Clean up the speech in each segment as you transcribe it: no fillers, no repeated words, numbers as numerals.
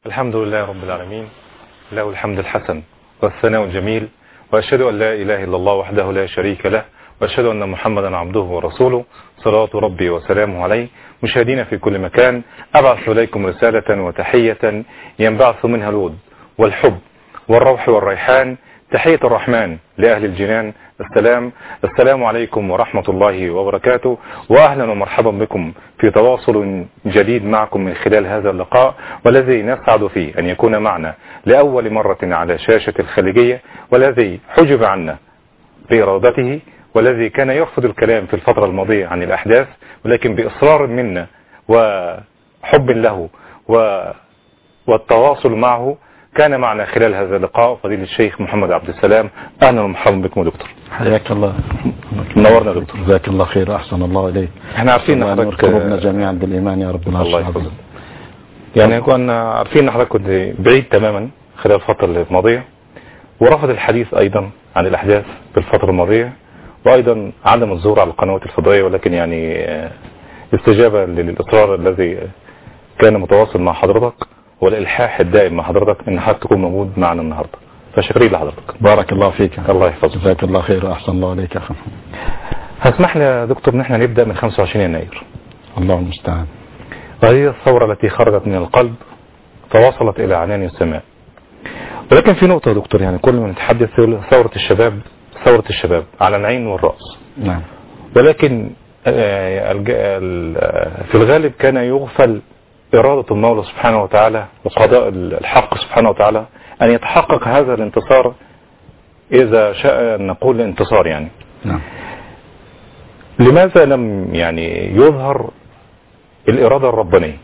الحمد لله رب العالمين، له الحمد الحسن والثناء الجميل، وأشهد أن لا إله إلا الله وحده لا شريك له، وأشهد أن محمدا عبده ورسوله صلوات ربي وسلامه عليه. مشاهدين في كل مكان، أبعث إليكم رسالة وتحية ينبعث منها الود والحب والروح والريحان، تحية الرحمن لأهل الجنان. السلام عليكم ورحمة الله وبركاته، وأهلا ومرحبا بكم في تواصل جديد معكم من خلال هذا اللقاء، والذي نسعد فيه أن يكون معنا لأول مرة على شاشة الخليجية، والذي حجب عنا بإرادته، والذي كان يرفض الكلام في الفترة الماضية عن الأحداث، ولكن بإصرار منا وحب له والتواصل معه كان معنا خلال هذا اللقاء فضيلة الشيخ محمد عبد السلام. أهلا ومرحبا بكم يا دكتور. حياك الله، منورنا يا دكتور. جزاك الله خير، أحسن الله إليك. احنا عارفين ان حضرتك قلوبنا جميعا بالإيمان يا رب العالمين. الله يحفظك. يعني كنا عارفين ان حضرتك كنت بعيد تماما خلال الفترة الماضية، ورفض الحديث أيضا عن الأحداث في الفترة الماضية، وأيضا عدم الظهور على القنوات الفضائية، ولكن يعني استجابة للإصرار الذي كان متواصل مع حضرتك والإلحاح الدائم مع حضرتك ان حضرتك تكون موجود معنا النهارده، فشكرين لحضرتك. بارك الله فيك. الله يحفظك. جزاك الله خير، احسن الله عليك يا اخي. هسمح لي يا دكتور ان احنا نبدا من 25 يناير. الله المستعان. وهي الثوره التي خرجت من القلب فوصلت الى عنان السماء. ولكن في نقطه يا دكتور، يعني كل ما نتحدث ثوره الشباب على العين والراس. نعم. ولكن في الغالب كان يغفل إرادة المولى سبحانه وتعالى وقضاء الحق سبحانه وتعالى أن يتحقق هذا الانتصار، إذا شاء أن نقول انتصار يعني. نعم. لماذا لم يعني يظهر الإرادة الربانية؟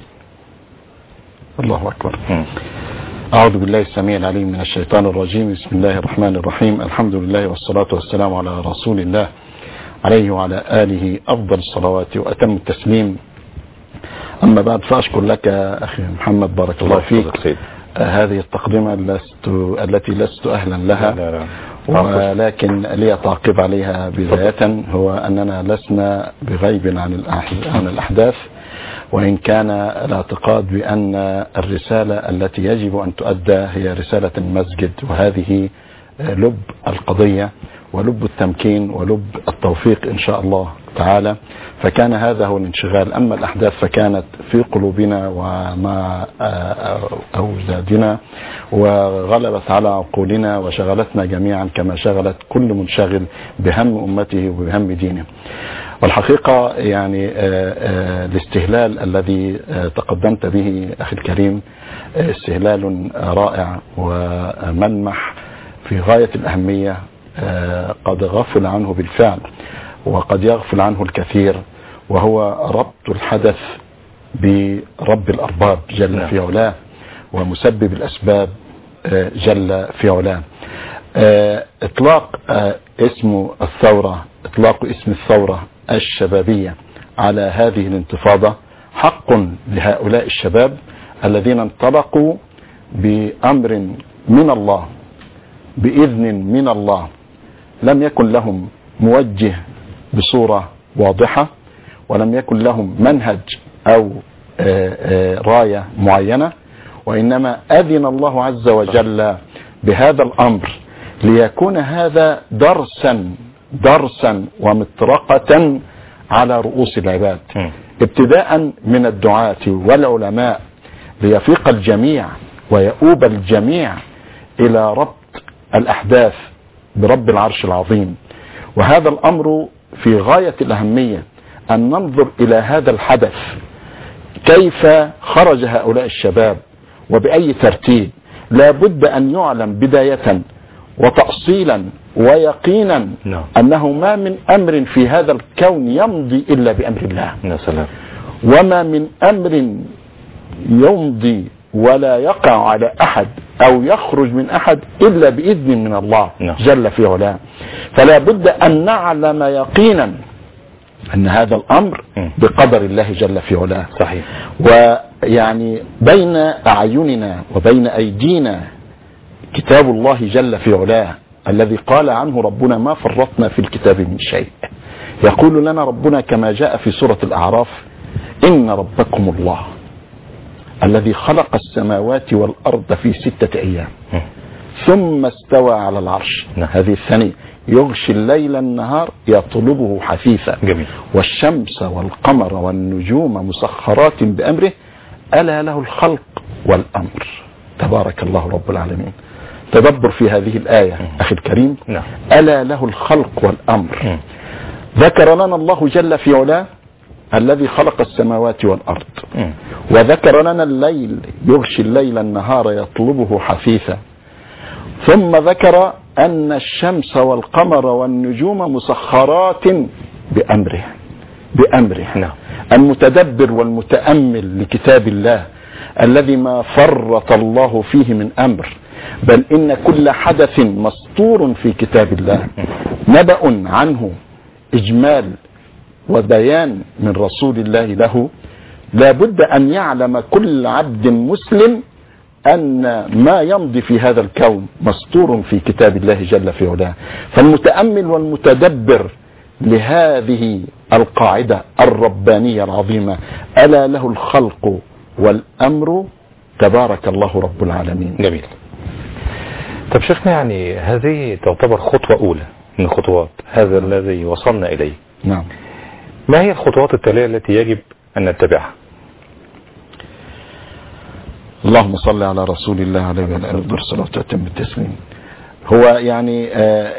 الله أكبر. أعوذ بالله السميع العليم من الشيطان الرجيم. بسم الله الرحمن الرحيم. الحمد لله والصلاة والسلام على رسول الله عليه وعلى آله أفضل الصلوات وأتم التسليم. أما بعد، فأشكر لك أخي محمد بارك الله فيك هذه التقدمة التي لست أهلا لها. لا. ولكن لي تعقيب عليها بداية، هو أننا لسنا بغيب عن الأحداث، وإن كان الاعتقاد بأن الرسالة التي يجب أن تؤدى هي رسالة المسجد، وهذه لب القضية ولب التمكين ولب التوفيق إن شاء الله تعالى. فكان هذا هو الانشغال. أما الأحداث فكانت في قلوبنا ومع أوزادنا، وغلبت على عقولنا وشغلتنا جميعا كما شغلت كل منشغل بهم أمته وبهم دينه. والحقيقة يعني الاستهلال الذي تقدمت به أخي الكريم استهلال رائع وملمح في غاية الأهمية، قد غفل عنه بالفعل وقد يغفل عنه الكثير، وهو ربط الحدث برب الأرباب جل في علاه ومسبب الأسباب جل في علاه. إطلاق اسم الثورة الشبابية على هذه الانتفاضة حق لهؤلاء الشباب الذين انطلقوا بأمر من الله بإذن من الله، لم يكن لهم موجه بصورة واضحة، ولم يكن لهم منهج أو راية معينة، وإنما أذن الله عز وجل بهذا الأمر ليكون هذا درسا ومطرقة على رؤوس العباد، ابتداء من الدعاة والعلماء، ليفيق الجميع ويؤوب الجميع إلى ربط الأحداث برب العرش العظيم. وهذا الأمر في غاية الأهمية، أن ننظر إلى هذا الحدث كيف خرج هؤلاء الشباب وبأي ترتيب. لا بد أن يعلم بداية وتأصيلا ويقينا أنه ما من أمر في هذا الكون يمضي إلا بأمر الله. وما من أمر يمضي ولا يقع على أحد أو يخرج من أحد إلا بإذن من الله جل في علاه. فلا بد أن نعلم يقينا أن هذا الأمر بقدر الله جل في علاه. صحيح. ويعني بين أعيننا وبين أيدينا كتاب الله جل في علاه الذي قال عنه ربنا ما فرطنا في الكتاب من شيء. يقول لنا ربنا كما جاء في سورة الأعراف: إن ربكم الله الذي خلق السماوات والأرض في 6 أيام ثم استوى على العرش. هذه الثانية. يغشي الليل النهار يطلبه حثيثا. جميل. والشمس والقمر والنجوم مسخرات بأمره ألا له الخلق والأمر تبارك الله رب العالمين. تدبر في هذه الآية أخي الكريم. ألا له الخلق والأمر. ذكر لنا الله جل في علاه الذي خلق السماوات والأرض، وذكر لنا الليل يغشي الليل النهار يطلبه حثيثا، ثم ذكر أن الشمس والقمر والنجوم مسخرات بأمره. المتدبر والمتأمل لكتاب الله الذي ما فرط الله فيه من أمر، بل إن كل حدث مسطور في كتاب الله، نبأ عنه إجمال وبيان من رسول الله له. لا بد أن يعلم كل عبد مسلم أن ما يمضي في هذا الكون مسطور في كتاب الله جل في علاه. فالمتأمل والمتدبر لهذه القاعدة الربانية العظيمة ألا له الخلق والأمر تبارك الله رب العالمين. جميل. طب شيخنا، يعني هذه تعتبر خطوة أولى من خطوات هذا الذي وصلنا إليه. نعم. ما هي الخطوات التالية التي يجب أن نتبعها؟ اللهم صل على رسول الله عليه وعلى آله وصحبه وسلم التسليم. هو يعني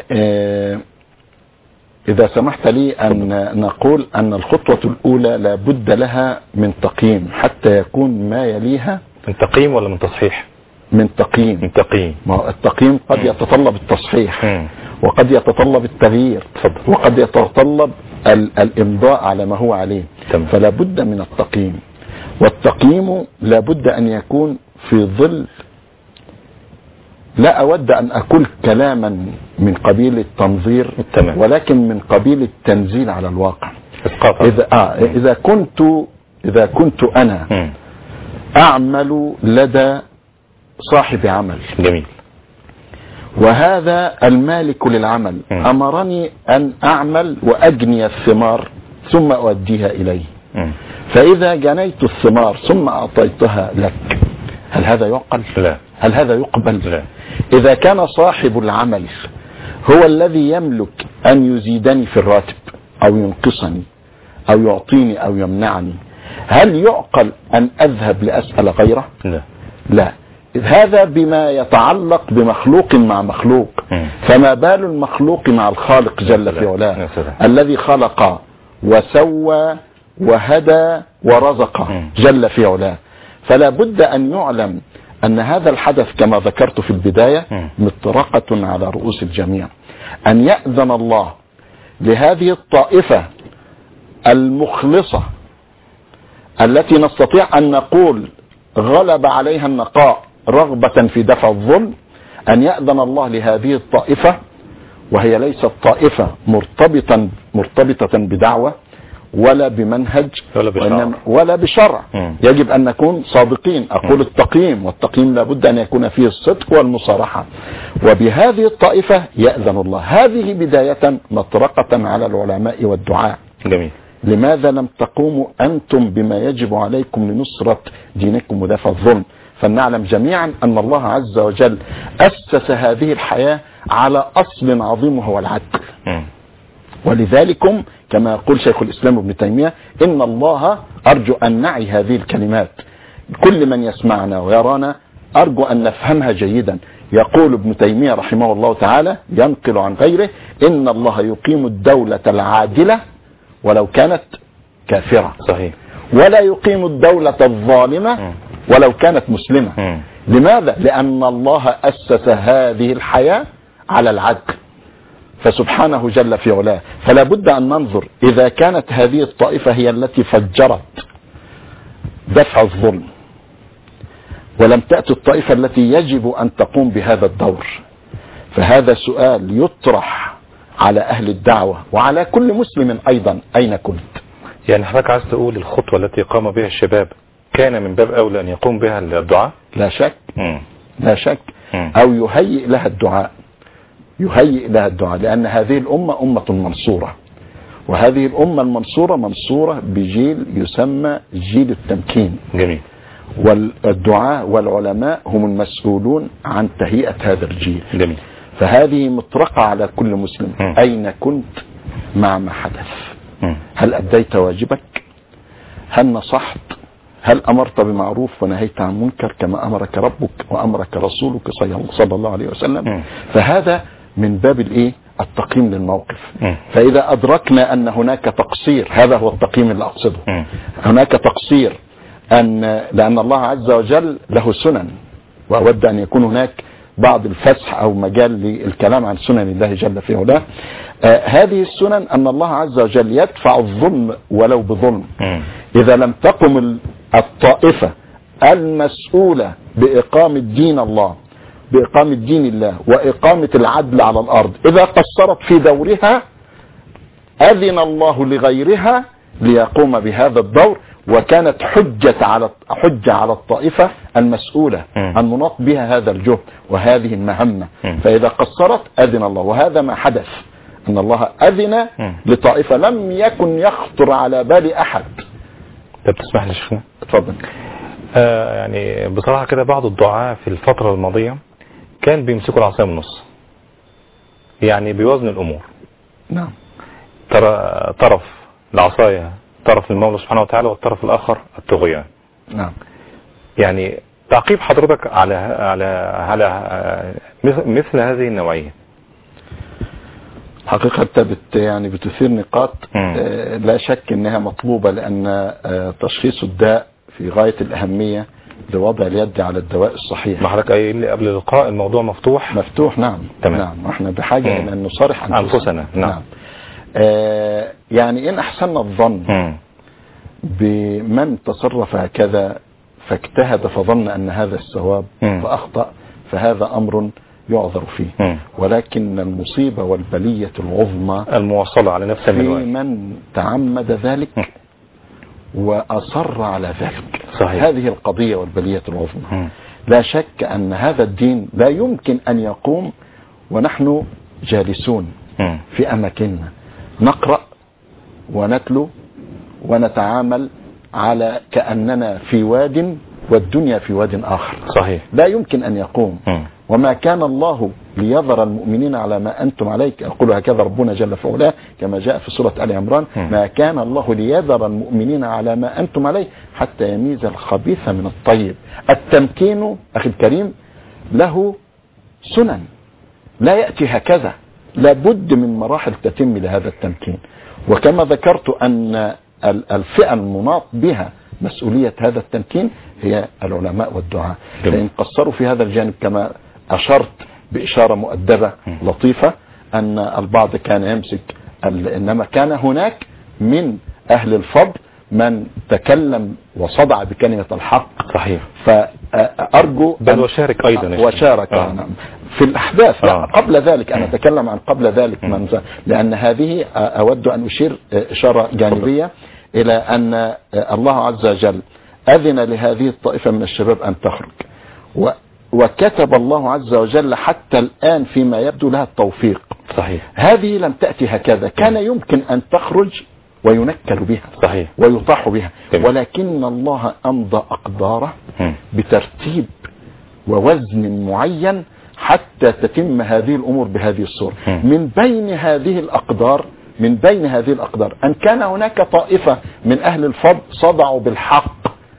إذا سمحت لي أن نقول أن الخطوة الأولى لا بد لها من تقييم حتى يكون ما يليها. من تقييم ولا من تصحيح؟ من تقييم. من تقييم. التقييم قد يتطلب التصحيح وقد يتطلب التغيير وقد يتطلب الإمضاء على ما هو عليه. فلا بد من التقييم، والتقييم لا بد أن يكون في ظل. لا أود أن أقول كلاما من قبيل التنظير، ولكن من قبيل التنزيل على الواقع. إذا كنت أنا أعمل لدى صاحب عمل. جميل. وهذا المالك للعمل أمرني أن أعمل وأجني الثمار ثم أوديها إليه. فإذا جنيت الثمار ثم أعطيتها لك، هل هذا يعقل؟ لا. هل هذا يقبل؟ لا. إذا كان صاحب العمل هو الذي يملك أن يزيدني في الراتب أو ينقصني أو يعطيني أو يمنعني، هل يعقل أن أذهب لأسأل غيره؟ لا. لا. هذا بما يتعلق بمخلوق مع مخلوق، فما بال المخلوق مع الخالق جل في علاه الذي خلق وسوى وهدى ورزق جل في علاه. فلا بد أن يعلم أن هذا الحدث كما ذكرت في البداية مطرقة على رؤوس الجميع. أن يأذن الله لهذه الطائفة المخلصة التي نستطيع أن نقول غلب عليها النقاء رغبة في دفع الظلم، أن يأذن الله لهذه الطائفة، وهي ليست طائفة مرتبطة بدعوة ولا بمنهج ولا بشرع. يجب أن نكون صادقين. أقول التقييم، والتقييم لابد أن يكون فيه الصدق والمصارحة. وبهذه الطائفة يأذن الله. هذه بداية مطرقة على العلماء والدعاء. جميل. لماذا لم تقوموا أنتم بما يجب عليكم لنصرة دينكم ودفع الظلم؟ فلنعلم جميعا أن الله عز وجل أسس هذه الحياة على أصل عظيم وهو العدل. ولذلك كما يقول شيخ الإسلام ابن تيمية إن الله، أرجو أن نعي هذه الكلمات، كل من يسمعنا ويرانا أرجو أن نفهمها جيدا. يقول ابن تيمية رحمه الله تعالى ينقل عن غيره إن الله يقيم الدولة العادلة ولو كانت كافرة. صحيح. ولا يقيم الدولة الظالمة ولو كانت مسلمة. لماذا؟ لأن الله أسس هذه الحياة على العدل فسبحانه جل في علاه. فلا بد أن ننظر إذا كانت هذه الطائفة هي التي فجرت دفع الظلم، ولم تأتي الطائفة التي يجب أن تقوم بهذا الدور، فهذا سؤال يطرح على أهل الدعوة وعلى كل مسلم أيضا أين كنت. يعني حضرتك عايز تقول الخطوة التي قام بها الشباب كان من باب أولى أن يقوم بها الدعاء؟ لا شك. لا شك. أو يهيئ لها الدعاء، يهيئ لها الدعاء، لأن هذه الأمة أمة منصورة، وهذه الأمة المنصورة منصورة بجيل يسمى جيل التمكين. جميل. والدعاة والعلماء هم المسؤولون عن تهيئة هذا الجيل. جميل. فهذه مطرقة على كل مسلم. أين كنت مع ما حدث؟ هل أديت واجبك؟ هل نصحت؟ هل أمرت بمعروف ونهيت عن منكر كما أمرك ربك وأمرك رسولك صلى الله عليه وسلم؟ فهذا من باب التقييم للموقف. فإذا أدركنا أن هناك تقصير، هذا هو التقييم اللي أقصده، هناك تقصير لأن الله عز وجل له سنن، وأود أن يكون هناك بعض الفسح أو مجال للكلام عن سنن الله جل في علاه. هذه السنن أن الله عز وجل يدفع الظلم ولو بظلم. إذا لم تقم الطائفة المسؤولة بإقامة دين الله، بإقامة دين الله وإقامة العدل على الأرض، إذا قصرت في دورها أذن الله لغيرها ليقوم بهذا الدور، وكانت حجة على الطائفة المسؤولة أن مناط بها هذا الجهد وهذه المهمة. فإذا قصرت أذن الله، وهذا ما حدث، أن الله أذن لطائفة لم يكن يخطر على بال أحد. طب تسمح لي شيخنا؟ اتفضل. يعني بصراحة كده بعض الدعاة في الفترة الماضية كان بيمسكوا العصاية من النص، يعني بيوزن الأمور. نعم. طرف العصاية طرف المولى سبحانه وتعالى، والطرف الآخر الطغيان. نعم. يعني تعقيب حضرتك على مثل هذه النوعية. حقيقة يعني بتثير نقاط لا شك انها مطلوبة، لان تشخيص الداء في غاية الأهمية لوضع اليد على الدواء الصحيح. ما حضرتك قايل لي قبل اللقاء الموضوع مفتوح. نعم. تمام. نعم. احنا بحاجة الى ان نصارح انفسنا. نعم. يعني ان احسننا الظن بمن تصرف هكذا فاجتهد فظن ان هذا الصواب فاخطأ، فهذا امر يعذر فيه. ولكن المصيبة والبلية العظمى المواصلة على نفس المنوال في من تعمد ذلك وأصر على ذلك. صحيح. هذه القضية والبلية العظمى. لا شك أن هذا الدين لا يمكن أن يقوم ونحن جالسون في أماكننا نقرأ ونتلو ونتعامل على كأننا في واد والدنيا في واد آخر. صحيح. لا يمكن أن يقوم. وما كان الله ليذر المؤمنين على ما أنتم عليه، يقول هكذا ربنا جل في علاه كما جاء في سورة آل عمران، ما كان الله ليذر المؤمنين على ما أنتم عليه حتى يميز الخبيث من الطيب. التمكين أخي الكريم له سنن، لا يأتي هكذا، لابد من مراحل تتم لهذا التمكين. وكما ذكرت أن الفئة المناط بها مسؤولية هذا التمكين هي العلماء والدعاء. فإن قصروا في هذا الجانب كما أشرت بإشارة مؤدبة لطيفة أن البعض كان يمسك، إنما كان هناك من أهل الفضل من تكلم وصدع بكلمة الحق. صحيح. فأرجو بل وشارك أيضا وشارك في الأحداث. قبل ذلك أنا أتكلم عن قبل ذلك لأن هذه أود أن أشير إشارة جانبية إلى أن الله عز وجل أذن لهذه الطائفة من الشباب أن تخرج، وكتب الله عز وجل حتى الآن فيما يبدو لها التوفيق. صحيح. هذه لم تأتي هكذا، كان يمكن أن تخرج وينكل بها. صحيح. ويطاح بها. ولكن الله أمضى أقداره بترتيب ووزن معين حتى تتم هذه الأمور بهذه الصورة. من بين هذه الأقدار أن كان هناك طائفة من أهل الفضل صدعوا بالحق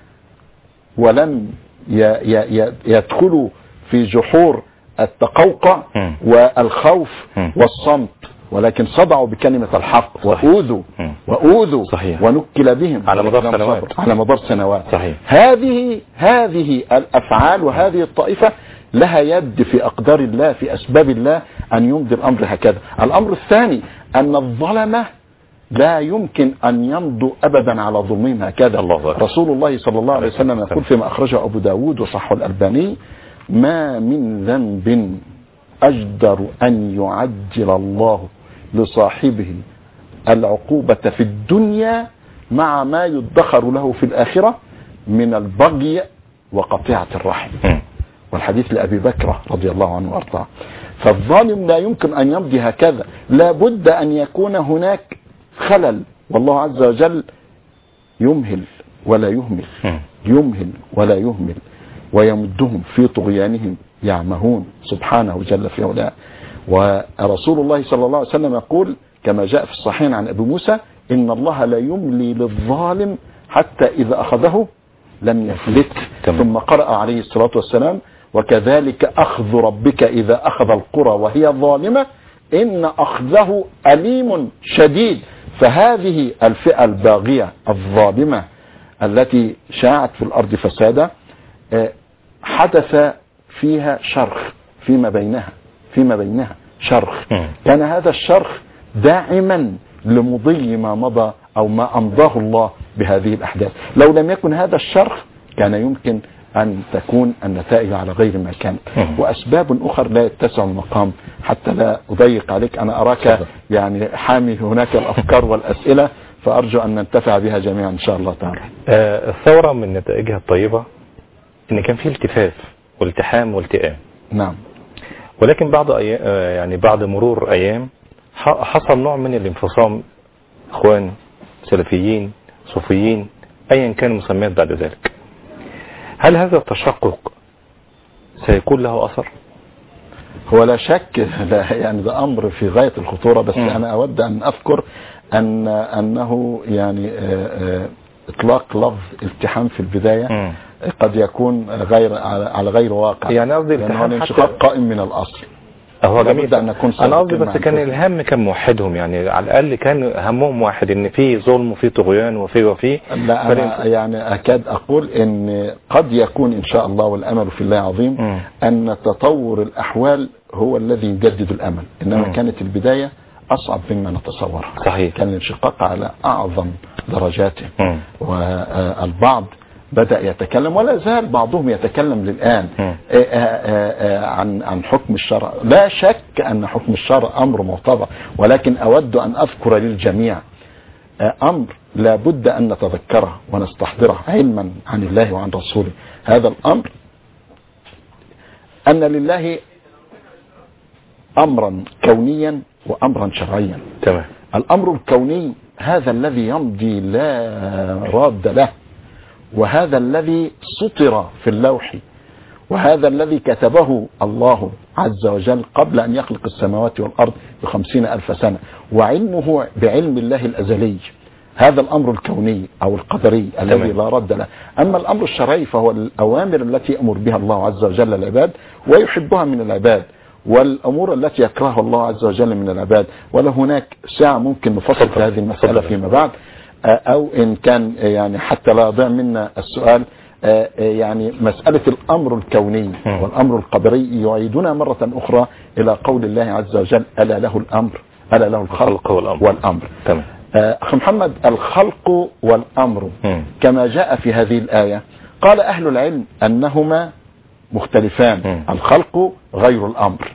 ولم يدخلوا في جحور التقوقع والخوف والصمت، ولكن صدعوا بكلمة الحق وأوذوا صحيح. ونكل بهم على مدار سنوات. صحيح. هذه الأفعال وهذه الطائفة لها يد في أقدار الله، في أسباب الله أن يمضي الأمر هكذا. الأمر الثاني أن الظلمة لا يمكن أن يمضوا أبدا على ظلمهم هكذا. رسول الله صلى الله عليه وسلم يقول فيما أخرجه أبو داود وصححه الألباني: ما من ذنب أجدر أن يعجل الله لصاحبه العقوبة في الدنيا مع ما يدخر له في الآخرة من البغي وقطيعة الرحم. والحديث لأبي بكر رضي الله عنه وارضاه. فالظالم لا يمكن أن يمضي هكذا، لا بد أن يكون هناك خلل، والله عز وجل يمهل ولا يهمل، يمهل ولا يهمل، ويمدهم في طغيانهم يعمهون سبحانه جل في علاه. ورسول الله صلى الله عليه وسلم يقول كما جاء في الصحيحين عن أبي موسى: إن الله لا يملي للظالم حتى إذا أخذه لم يفلت. ثم قرأ عليه الصلاة والسلام: وكذلك أخذ ربك إذا أخذ القرى وهي ظالمة إن أخذه أليم شديد. فهذه الفئة الباغية الظالمة التي شاعت في الأرض فسادا حدث فيها شرخ فيما بينها شرخ. كان هذا الشرخ داعما لمضي ما مضى أو ما أمضاه الله بهذه الأحداث. لو لم يكن هذا الشرخ كان يمكن أن تكون النتائج على غير ما كانت. وأسباب أخرى لا يتسع المقام حتى لا أضيق عليك. أنا أراك يعني حامي هناك الأفكار والأسئلة، فأرجو أن ننتفع بها جميعا إن شاء الله تعالى. الثورة من نتائجها الطيبة إن كان فيه التفاف والتحام والتئام. نعم. ولكن بعد مرور أيام حصل نوع من الانفصام، إخوان سلفيين صوفيين أيا كان مسميات بعد ذلك. هل هذا التشقق سيكون له أثر؟ هو لا شك، يعني ده أمر في غاية الخطورة. بس أنا أود أن أذكر أنه يعني إطلاق لفظ التحام في البداية قد يكون على غير واقع. يعني قصدي التحام انشقاق قائم من الأصل. هو جميل. أن نكون أنا قصدي بس كان الهم كان موحدهم، يعني على الأقل كان همهم واحد، إن في ظلم وفي طغيان وفي لا أنا يعني أكاد أقول إن قد يكون إن شاء الله، والأمل في الله عظيم، أن تطور الأحوال هو الذي يجدد الأمل. إنما كانت البداية أصعب مما نتصور. صحيح. كان الانشقاق على أعظم درجاته. والبعض بدأ يتكلم، ولا زال بعضهم يتكلم للآن عن حكم الشرع. لا شك أن حكم الشرع أمر معتبر، ولكن أود أن أذكر للجميع أمر لا بد أن نتذكره ونستحضره علما عن الله وعن رسوله. هذا الأمر أن لله أمرا كونيا وأمرا شرعيا. تمام. الأمر الكوني هذا الذي يمضي لا راد له، وهذا الذي سطر في اللوح، وهذا الذي كتبه الله عز وجل قبل أن يخلق السماوات والأرض ب50,000 سنة، وعلمه بعلم الله الأزلي. هذا الأمر الكوني أو القدري الذي لا رد له. أما الأمر الشرعي فهو الأوامر التي يأمر بها الله عز وجل العباد ويحبها من العباد، والأمور التي يكرهها الله عز وجل من العباد. ولا هناك ساعة ممكن نفصل في هذه المسألة فيما بعد، أو إن كان يعني حتى لا يضيع منا السؤال، يعني مسألة الأمر الكوني والأمر القدري يعيدنا مرة أخرى إلى قول الله عز وجل: ألا له الأمر، ألا له الخلق والأمر. تمام. أخي محمد، الخلق والأمر كما جاء في هذه الآية قال أهل العلم أنهما مختلفان. الخلق غير الأمر،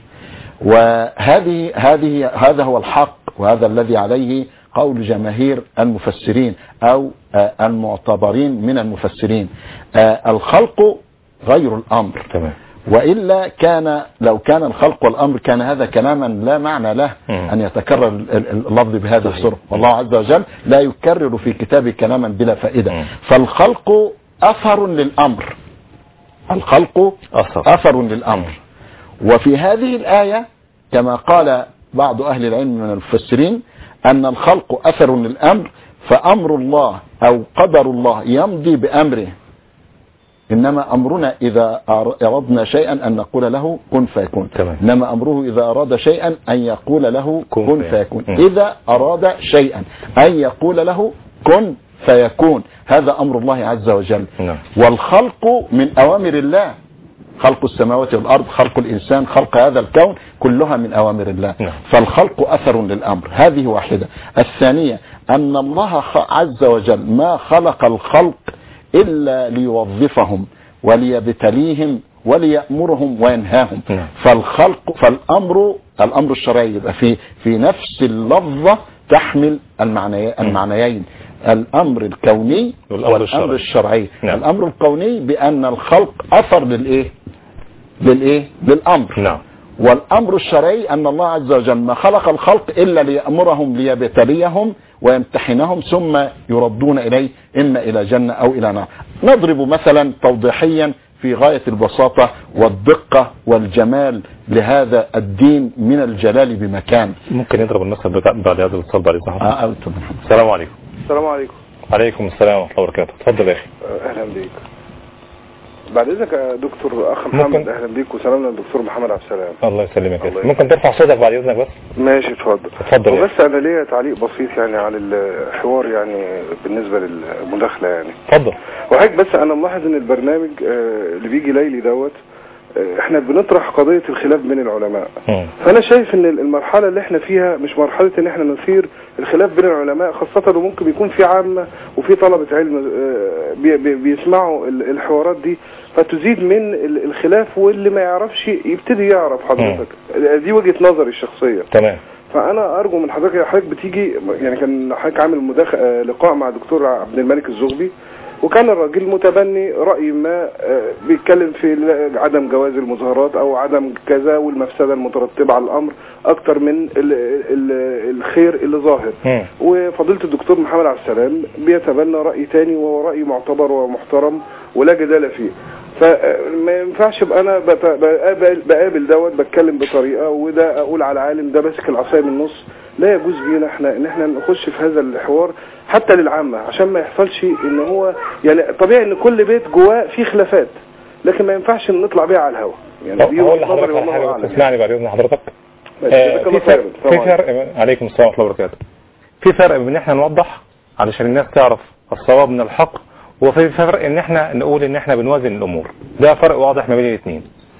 هذا هو الحق، وهذا الذي عليه قول جماهير المفسرين أو المعتبرين من المفسرين. الخلق غير الأمر. تمام. وإلا لو كان الخلق والأمر كان هذا كلاما لا معنى له أن يتكرر اللفظ بهذا الصورة. والله عز وجل لا يكرر في كتابه كلاما بلا فائدة. فالخلق أثر للأمر، الخلق أثر للأمر. وفي هذه الآية كما قال بعض أهل العلم من المفسرين أن الخلق أثر للأمر، فأمر الله أو قدر الله يمضي بأمره، إنما أمرنا إذا أردنا شيئا أن نقول له كن فيكون. إنما أمره إذا أراد شيئا أن يقول له كن فيكون. إذا أراد شيئا أن يقول له كن فيكون. هذا أمر الله عز وجل. والخلق من أوامر الله، خلق السماوات والأرض، خلق الإنسان، خلق هذا الكون، كلها من أوامر الله. فالخلق أثر للأمر. هذه واحدة. الثانية أن الله عز وجل ما خلق الخلق إلا ليوظفهم وليبتليهم وليأمرهم وينهاهم. الأمر الشرعي يبقى في نفس اللفظة تحمل المعنيين، الأمر الكوني والأمر الشرعي. الأمر الكوني بأن الخلق أثر للأمر. والأمر الشرعي أن الله عز وجل ما خلق الخلق إلا ليأمرهم ليبتليهم ويمتحنهم ثم يردون إليه إما إلى جنة أو إلى نار. نضرب مثلا توضيحيا في غاية البساطة والدقة والجمال لهذا الدين من الجلال بمكان. ممكن نضرب المثل بعد هذا الاتصال بعد إذن السلام عليكم. السلام عليكم. عليكم السلام ورحمة الله وبركاته. اتفضل يا أخي. أهلا بيك. بعد إذنك يا دكتور أخ محمد، أهلا بيك وسلامنا للدكتور محمد عبد السلام. الله يسلمك يا أخي. ممكن ترفع صوتك بعد إذنك بس؟ ماشي اتفضل. اتفضل. بس أنا ليا تعليق بسيط يعني على الحوار يعني بالنسبة للمداخلة يعني. اتفضل. وحضرتك بس أنا ملاحظ إن البرنامج اللي بيجي ليلي دوت احنا بنطرح قضية الخلاف بين العلماء. فانا شايف ان المرحلة اللي احنا فيها مش مرحلة ان احنا نثير الخلاف بين العلماء، خاصة وممكن يكون في عامة وفي طلبة علم بيسمعوا الحوارات دي فتزيد من الخلاف، واللي ما يعرفش يبتدي يعرف. حضرتك دي وجهة نظري الشخصية. تمام. فانا ارجو من حضرتك بتيجي يعني كان حضرتك عامل لقاء مع دكتور عبد الملك الزغبي، وكان الراجل متبني رأي ما بيتكلم في عدم جواز المظاهرات او عدم كذا والمفسدة المترتبة على الامر اكتر من الخير اللي ظاهر. وفضيلة الدكتور محمد عبد السلام بيتبنى رأي تاني وهو رأي معتبر ومحترم ولا جدال فيه. فما ينفعش ابقى انا بقابل دوت بتكلم بطريقة وده اقول على العالم ده ماسك العصاية من النص. لا يجوز بينا احنا ان احنا نخش في هذا الحوار حتى للعامة عشان ما يحصلش ان هو يعني طبيعي ان كل بيت جواه فيه خلافات، لكن ما ينفعش نطلع بيها على الهواء. يعني دي هقول لحضرتك على حاجة تسمعني بعد اذن حضرتك. في فرق. عليكم السلام ورحمة الله وبركاته. في فرق بين احنا نوضح علشان الناس تعرف الصواب من الحق، وفي فرق ان احنا نقول ان احنا بنوازن الامور. ده فرق واضح ما بين الاثنين.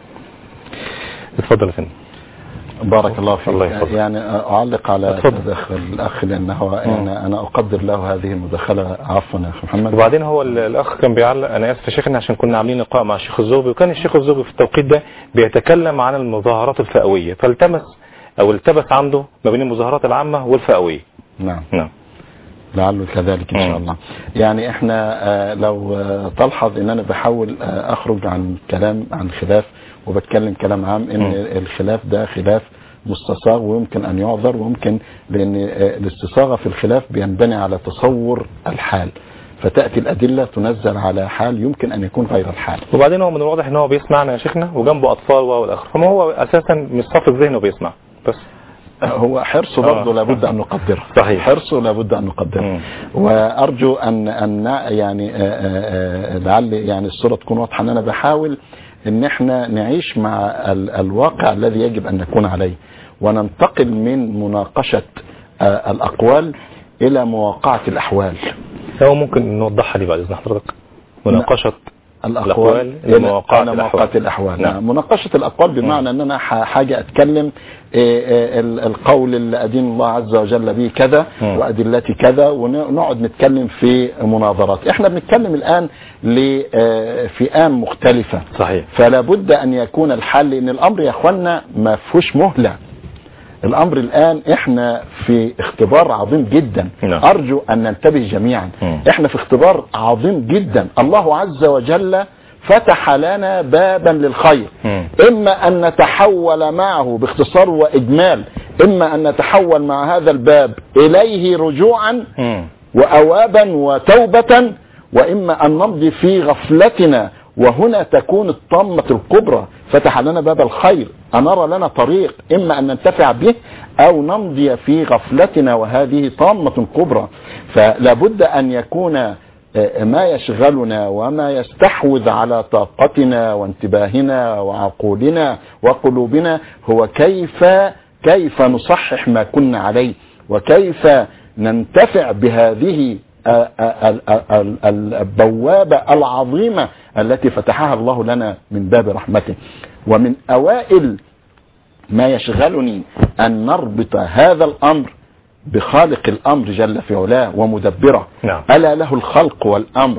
اتفضل يا فندم. بارك الله فيك. يعني أعلق على تدخل الأخ لأنه يعني أنا أقدر له هذه المداخلة. عفوا يا أخي محمد. وبعدين هو الأخ كان بيعلق، أنا آسف يا شيخنا عشان كنا عاملين لقاء مع الشيخ الزغبي، وكان الشيخ الزغبي في التوقيت ده بيتكلم عن المظاهرات الفئوية، التبس عنده ما بين المظاهرات العامة والفئوية. نعم. لعله كذلك إن شاء الله. يعني إحنا لو تلحظ إن أنا بحاول أخرج عن كلام عن خلاف وبتكلم كلام عام، ان الخلاف ده خلاف مستصاغ ويمكن ان يعذر، وممكن لان الاستصاغة في الخلاف بينبني على تصور الحال، فتأتي الأدلة تنزل على حال يمكن أن يكون غير الحال. وبعدين هو من الواضح ان هو بيسمعنا يا شيخنا وجنبه أطفال والآخر، فما هو أساسا مش صافي ذهنه بيسمع بس. هو حرصه برضه لابد أن نقدره. صحيح. حرصه لابد أن نقدره. وأرجو أن يعني لعل يعني الصورة تكون واضحة، أن أنا بحاول ان احنا نعيش مع الواقع الذي يجب ان نكون عليه، وننتقل من مناقشة الاقوال الى مواقعة الاحوال. هو ممكن نوضحها لي بعد اذن حضرتك؟ مناقشة الاقوال الى مواقعة الاحوال. نعم. مناقشة الاقوال بمعنى ان انا حاجة اتكلم القول اللي ادين الله عز وجل به كذا وادلتي كذا، ونقعد نتكلم في مناظرات. احنا بنتكلم الان لفئام مختلفة. صحيح. فلا بد ان يكون الحل، ان الامر يا اخوانا ما فيهوش مهلة. الامر الان احنا في اختبار عظيم جدا. ارجو ان ننتبه جميعا. احنا في اختبار عظيم جدا. الله عز وجل فتح لنا بابا للخير، اما ان نتحول معه باختصار واجمال، اما ان نتحول مع هذا الباب اليه رجوعا واوابا وتوبة، واما ان نمضي في غفلتنا، وهنا تكون الطامة الكبرى. فتح لنا باب الخير، أنرى لنا طريق، إما أن ننتفع به أو نمضي في غفلتنا، وهذه طامة كبرى. فلا بد أن يكون ما يشغلنا وما يستحوذ على طاقتنا وانتباهنا وعقولنا وقلوبنا هو كيف نصحح ما كنا عليه، وكيف ننتفع بهذه البوابة العظيمة التي فتحها الله لنا من باب رحمته. ومن أوائل ما يشغلني أن نربط هذا الأمر بخالق الأمر جل في علاه ومدبره. ألا له الخلق والأمر.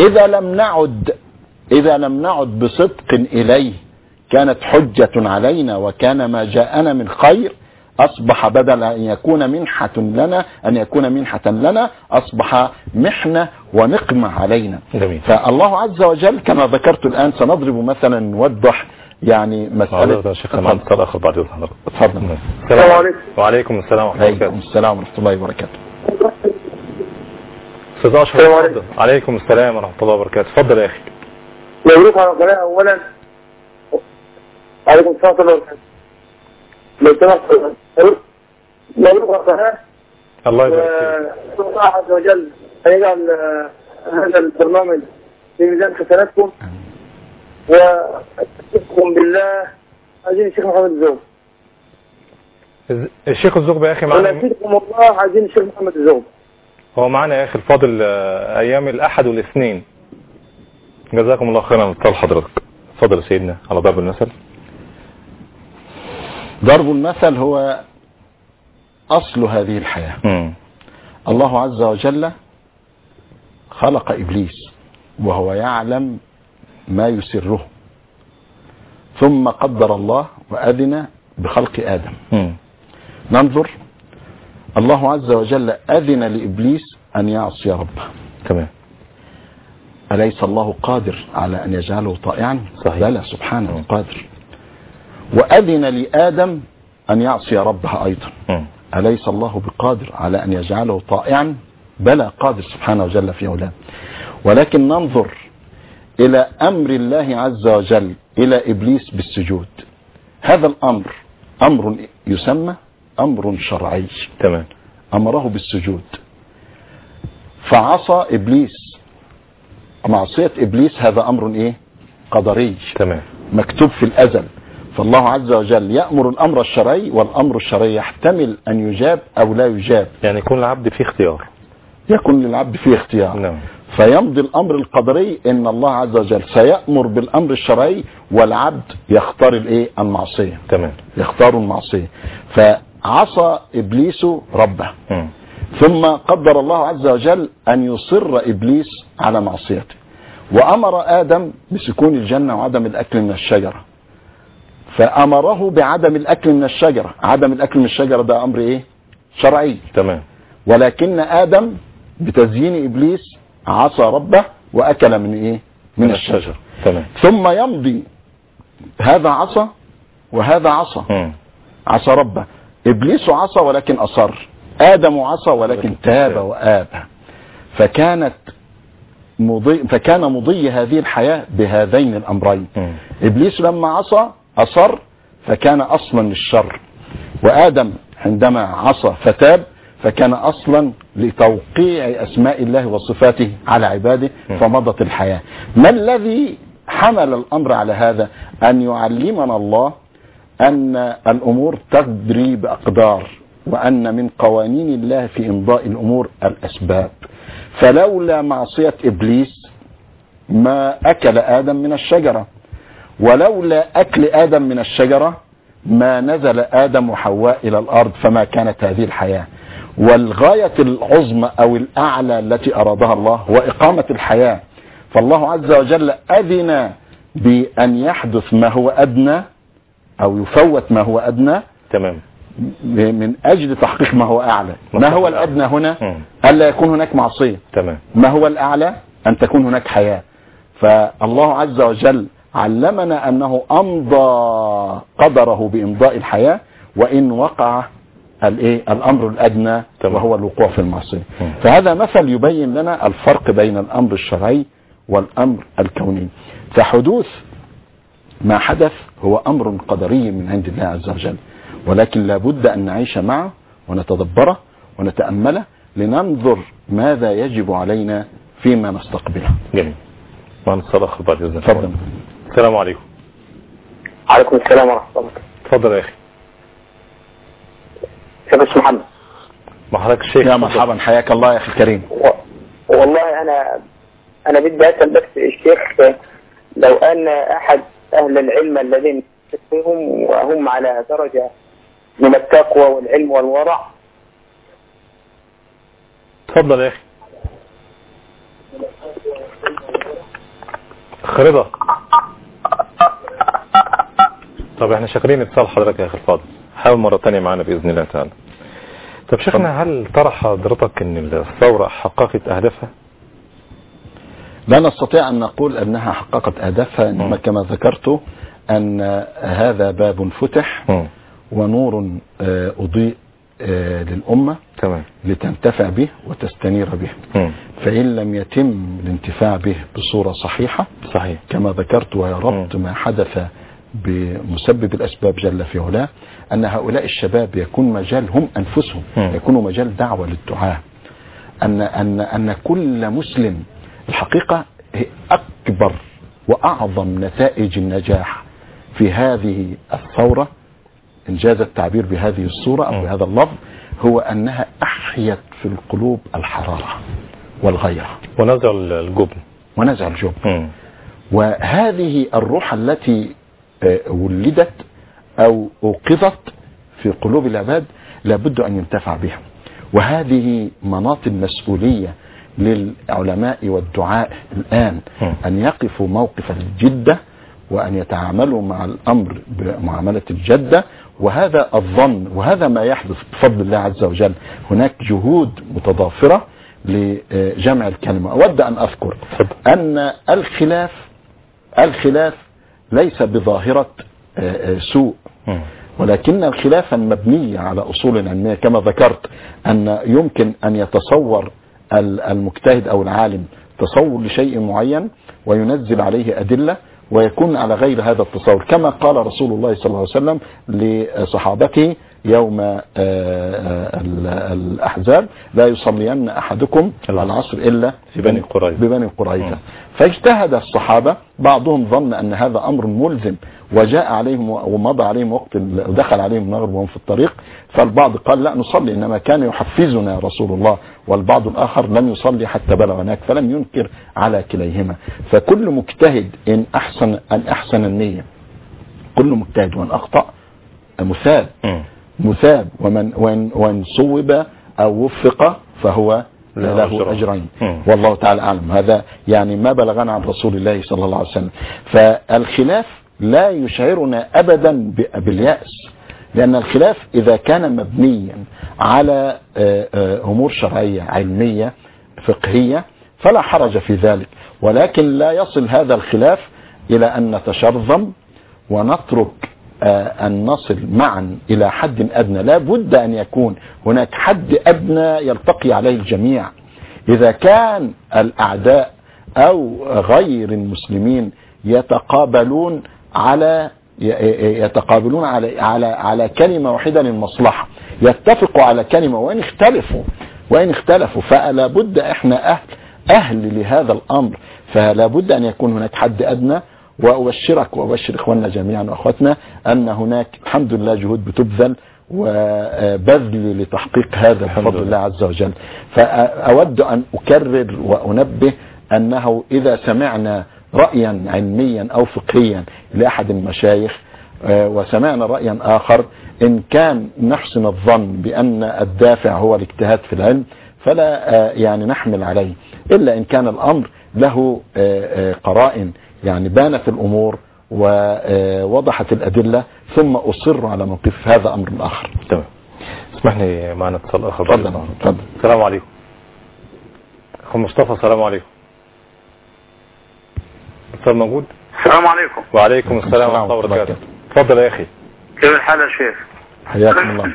إذا لم نعد بصدق إليه كانت حجة علينا، وكان ما جاءنا من خير أصبح بدل أن يكون منحة لنا أصبح محنة ونقمة علينا. جميل. فالله عز وجل كما ذكرت الآن سنضرب مثلا نوضح يعني مسألة. تفضل. السلام عليكم. وعليكم السلام ورحمة الله وبركاته. السلام ورحمة الله وبركاته. استاذ اشرف عليكم السلام ورحمه الله وبركاته. اتفضل يا اخي. مبروك على القناه اولا. عليكم السلام ورحمه الله وبركاته. لو سمحت مبروك على القناه. الله يبارك فيك. الله عز وجل هيجعل هذا البرنامج في ميزان حسناتكم، وأتقكم بالله. عايزين الشيخ محمد الزوب. الشيخ الزوب يا اخي معنا. ونسيتكم الله. عايزين الشيخ محمد الزوب. هو معنا يا اخي الفاضل ايام الاحد والاثنين. جزاكم الله خيرا على حضرتك. اتفضل يا سيدنا على ضرب المثل. ضرب المثل هو أصل هذه الحياة. الله عز وجل خلق إبليس وهو يعلم ما يسره، ثم قدر الله وأذن بخلق آدم. ننظر، الله عز وجل أذن لإبليس أن يعصي ربه. تمام. أليس الله قادر على أن يجعله طائعا؟ صحيح. بلى سبحانه قادر. وأذن لآدم أن يعصي ربه أيضا. أليس الله بقادر على أن يجعله طائعا؟ بلى قادر سبحانه وجل في علاه. ولكن ننظر إلى أمر الله عز وجل إلى إبليس بالسجود. هذا الأمر أمر يسمى أمر شرعي. تمام. أمره بالسجود فعصى إبليس. معصية إبليس هذا أمر إيه؟ قدري. تمام. مكتوب في الأزل. فالله عز وجل يأمر الأمر الشرعي، والأمر الشرعي يحتمل أن يجاب أو لا يجاب. يعني يكون العبد فيه اختيار. يكون للعبد فيه اختيار. نعم. فيمضي الأمر القدري إن الله عز وجل سيأمر بالأمر الشرعي، والعبد يختار الإيه؟ المعصية. تمام. يختار المعصية. فعصى إبليس ربه. ثم قدر الله عز وجل أن يصر إبليس على معصيته، وأمر آدم بسكون الجنة وعدم الأكل من الشجرة، فأمره بعدم الأكل من الشجرة. عدم الأكل من الشجرة ده أمر إيه؟ شرعي. تمام. ولكن آدم بتزيين إبليس عصى ربه وأكل من إيه؟ من الشجرة. تمام. ثم يمضي هذا عصى وهذا عصى. عصى ربه. إبليس عصى ولكن أصر، آدم عصى ولكن تاب وآب. فكان مضي هذه الحياة بهذين الأمرين. إبليس لما عصى أصر فكان أصلا للشر، وآدم عندما عصى فتاب فكان أصلا لتوقيع أسماء الله وصفاته على عباده، فمضت الحياة. ما الذي حمل الأمر على هذا؟ أن يعلمنا الله أن الأمور تجري بأقدار، وأن من قوانين الله في إمضاء الأمور الأسباب. فلولا معصية إبليس ما أكل آدم من الشجرة، ولولا أكل آدم من الشجرة ما نزل آدم وحواء إلى الأرض، فما كانت هذه الحياة. والغاية العظمى أو الأعلى التي أرادها الله هو إقامة الحياة. فالله عز وجل أذن بأن يحدث ما هو أدنى أو يفوت ما هو أدنى. تمام. من أجل تحقيق ما هو أعلى. ما هو الأدنى هنا؟ ألا يكون هناك معصية. تمام. ما هو الأعلى؟ أن تكون هناك حياة. فالله عز وجل علمنا أنه أمضى قدره بإمضاء الحياة، وإن وقع الأمر الأدنى وهو الوقوع في المعصية. فهذا مثل يبين لنا الفرق بين الأمر الشرعي والأمر الكوني. فحدوث ما حدث هو أمر قدري من عند الله عز وجل، ولكن لابد أن نعيش معه ونتدبره ونتأمله لننظر ماذا يجب علينا فيما نستقبله. جميل. معنا الصلاة بعد إذن. تفضل. السلام عليكم. عليكم السلام ورحمة الله. تفضل يا أخي. شيخ محمد. محرك الشيخ. يا مرحبا، حياك الله يا أخي الكريم. والله أنا بدي أسأل بس الشيخ، لو أن أحد أهل العلم الذين فيهم وهم على درجة من التقوى والعلم والورع. تفضل يا أخي. رضا. طب احنا شاكرين اتصال حضرتك يا اخي الفاضل، حاول مرة تانية معنا بإذن الله تعالى. طب شيخنا، هل ترى حضرتك ان الثورة حققت اهدافها؟ لا نستطيع ان نقول انها حققت اهدافها، انما كما ذكرت ان هذا باب فتح ونور اضيء للأمة تمام. لتنتفع به وتستنير به. فإن لم يتم الانتفاع به بصورة صحيحة صحيح كما ذكرت ويا ربط ما حدث بمسبب الأسباب جل في علاه، أن هؤلاء الشباب يكون مجال هم أنفسهم يكونوا مجال دعوة للدعاء، أن كل مسلم الحقيقة أكبر وأعظم نتائج النجاح في هذه الثورة إن جاز التعبير بهذه الصورة أو بهذا اللفظ، هو أنها أحيت في القلوب الحرارة والغيرة ونزع الجبن. وهذه الروح التي ولدت أو أوقظت في قلوب العباد لابد أن ينتفع بها، وهذه مناط المسؤولية للعلماء والدعاء الآن أن يقفوا موقف الجدة وأن يتعاملوا مع الأمر بمعاملة الجدة. وهذا الظن وهذا ما يحدث بفضل الله عز وجل. هناك جهود متضافرة لجمع الكلمة. أود أن أذكر أن الخلاف ليس بظاهرة سوء، ولكن الخلاف مبني على أصول علمية كما ذكرت، أن يمكن أن يتصور المجتهد أو العالم تصور لشيء معين وينزل عليه أدلة ويكون على غير هذا التصور، كما قال رسول الله صلى الله عليه وسلم لصحابته يوم الأحزاب: لا يصلين أحدكم العصر إلا في بني قريظة. فاجتهد الصحابة، بعضهم ظن أن هذا أمر ملزم وجاء عليهم ومضى عليهم وقت ودخل عليهم المغرب وهم في الطريق، فالبعض قال لا نصلي، إنما كان يحفزنا رسول الله، والبعض الآخر لم يصلي حتى بلغ هناك، فلم ينكر على كليهما. فكل مجتهد إن أحسن النية، كل مجتهد وإن أخطأ مثاب، وإن صوب أو وفق فهو له أجرين، والله تعالى أعلم. هذا يعني ما بلغنا عن رسول الله صلى الله عليه وسلم. فالخلاف لا يشعرنا أبدا باليأس، لأن الخلاف إذا كان مبنيا على أمور شرعية علمية فقهية فلا حرج في ذلك، ولكن لا يصل هذا الخلاف إلى أن نتشرذم ونترك أن نصل معا إلى حد أدنى. لا بد أن يكون هناك حد أدنى يلتقي عليه الجميع. إذا كان الأعداء أو غير المسلمين يتقابلون على كلمة واحدة للمصلحة، يتفقوا على كلمة وإن اختلفوا فلا بد إحنا أهل لهذا الأمر، فلا بد أن يكون هناك حد أدنى. وأبشرك وأبشر إخواننا جميعا وأخواتنا أن هناك الحمد لله جهود بتبذل وبذل لتحقيق هذا بفضل الله عز وجل. فأود أن أكرر وأنبه أنه إذا سمعنا رأيا علميا أو فقهيا لأحد المشايخ وسمعنا رأيا آخر، إن كان نحسن الظن بأن الدافع هو الاجتهاد في العلم فلا يعني نحمل عليه، إلا إن كان الأمر له قرائن يعني بانت الأمور ووضحت الأدلة، ثم أصر على موقف هذا أمر آخر. تمام. اسمحني معنا اتصال آخر. تفضل. السلام عليكم أخو مصطفى. السلام عليكم. اتصال موجود؟ السلام عليكم. وعليكم السلام ورحمة الله وبركاته. تفضل يا أخي. كيف الحال يا شيخ؟ حياكم الله.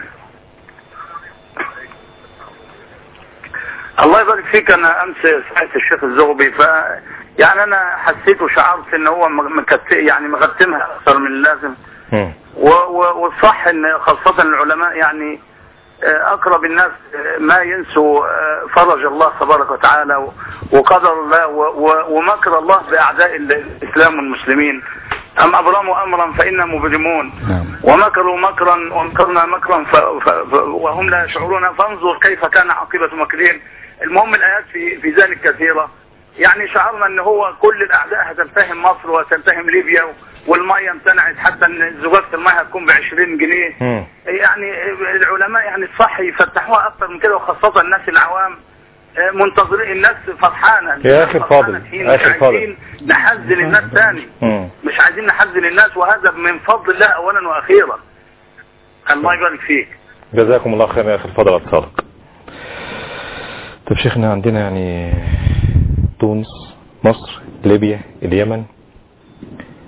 الله يبارك فيك. أنا أمس سمعت الشيخ الزغبي، يعني أنا حسيت وشعرت إن هو يعني مغتمها أكثر من اللازم. والصح إن خاصة العلماء يعني أقرب الناس ما ينسوا فرج الله تبارك وتعالى وقدر الله ومكر الله بأعداء الإسلام والمسلمين. أم أبرموا أمرا فإنا مبرمون، ومكروا مكرا ومكرنا مكرا وهم لا يشعرون، فانظر كيف كان عاقبة مكرهم. المهم الآيات في ذلك كثيرة. يعني شعرنا ان هو كل الاعداء هتلتهم مصر وتلتهم ليبيا، والمية امتنعت، حتى ان زجاجة المية هتكون ب20 جنيه. يعني العلماء يعني الصح يفتحوها اكتر من كده، وخاصة الناس العوام منتظرين، الناس فرحانة يا اخي الفاضل. مش عايزين نحزن الناس ثاني، مش عايزين نحزن الناس، وهذا من فضل الله اولا واخيرا. الله يبارك فيك. جزاكم الله خير يا اخي الفاضل على اتصالك. طب شيخنا، عندنا يعني تونس، مصر، ليبيا، اليمن،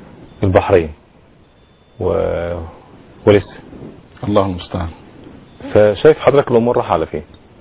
البحرين ولسه الله المستعان. فشايف حضرتك الامور راح على فين؟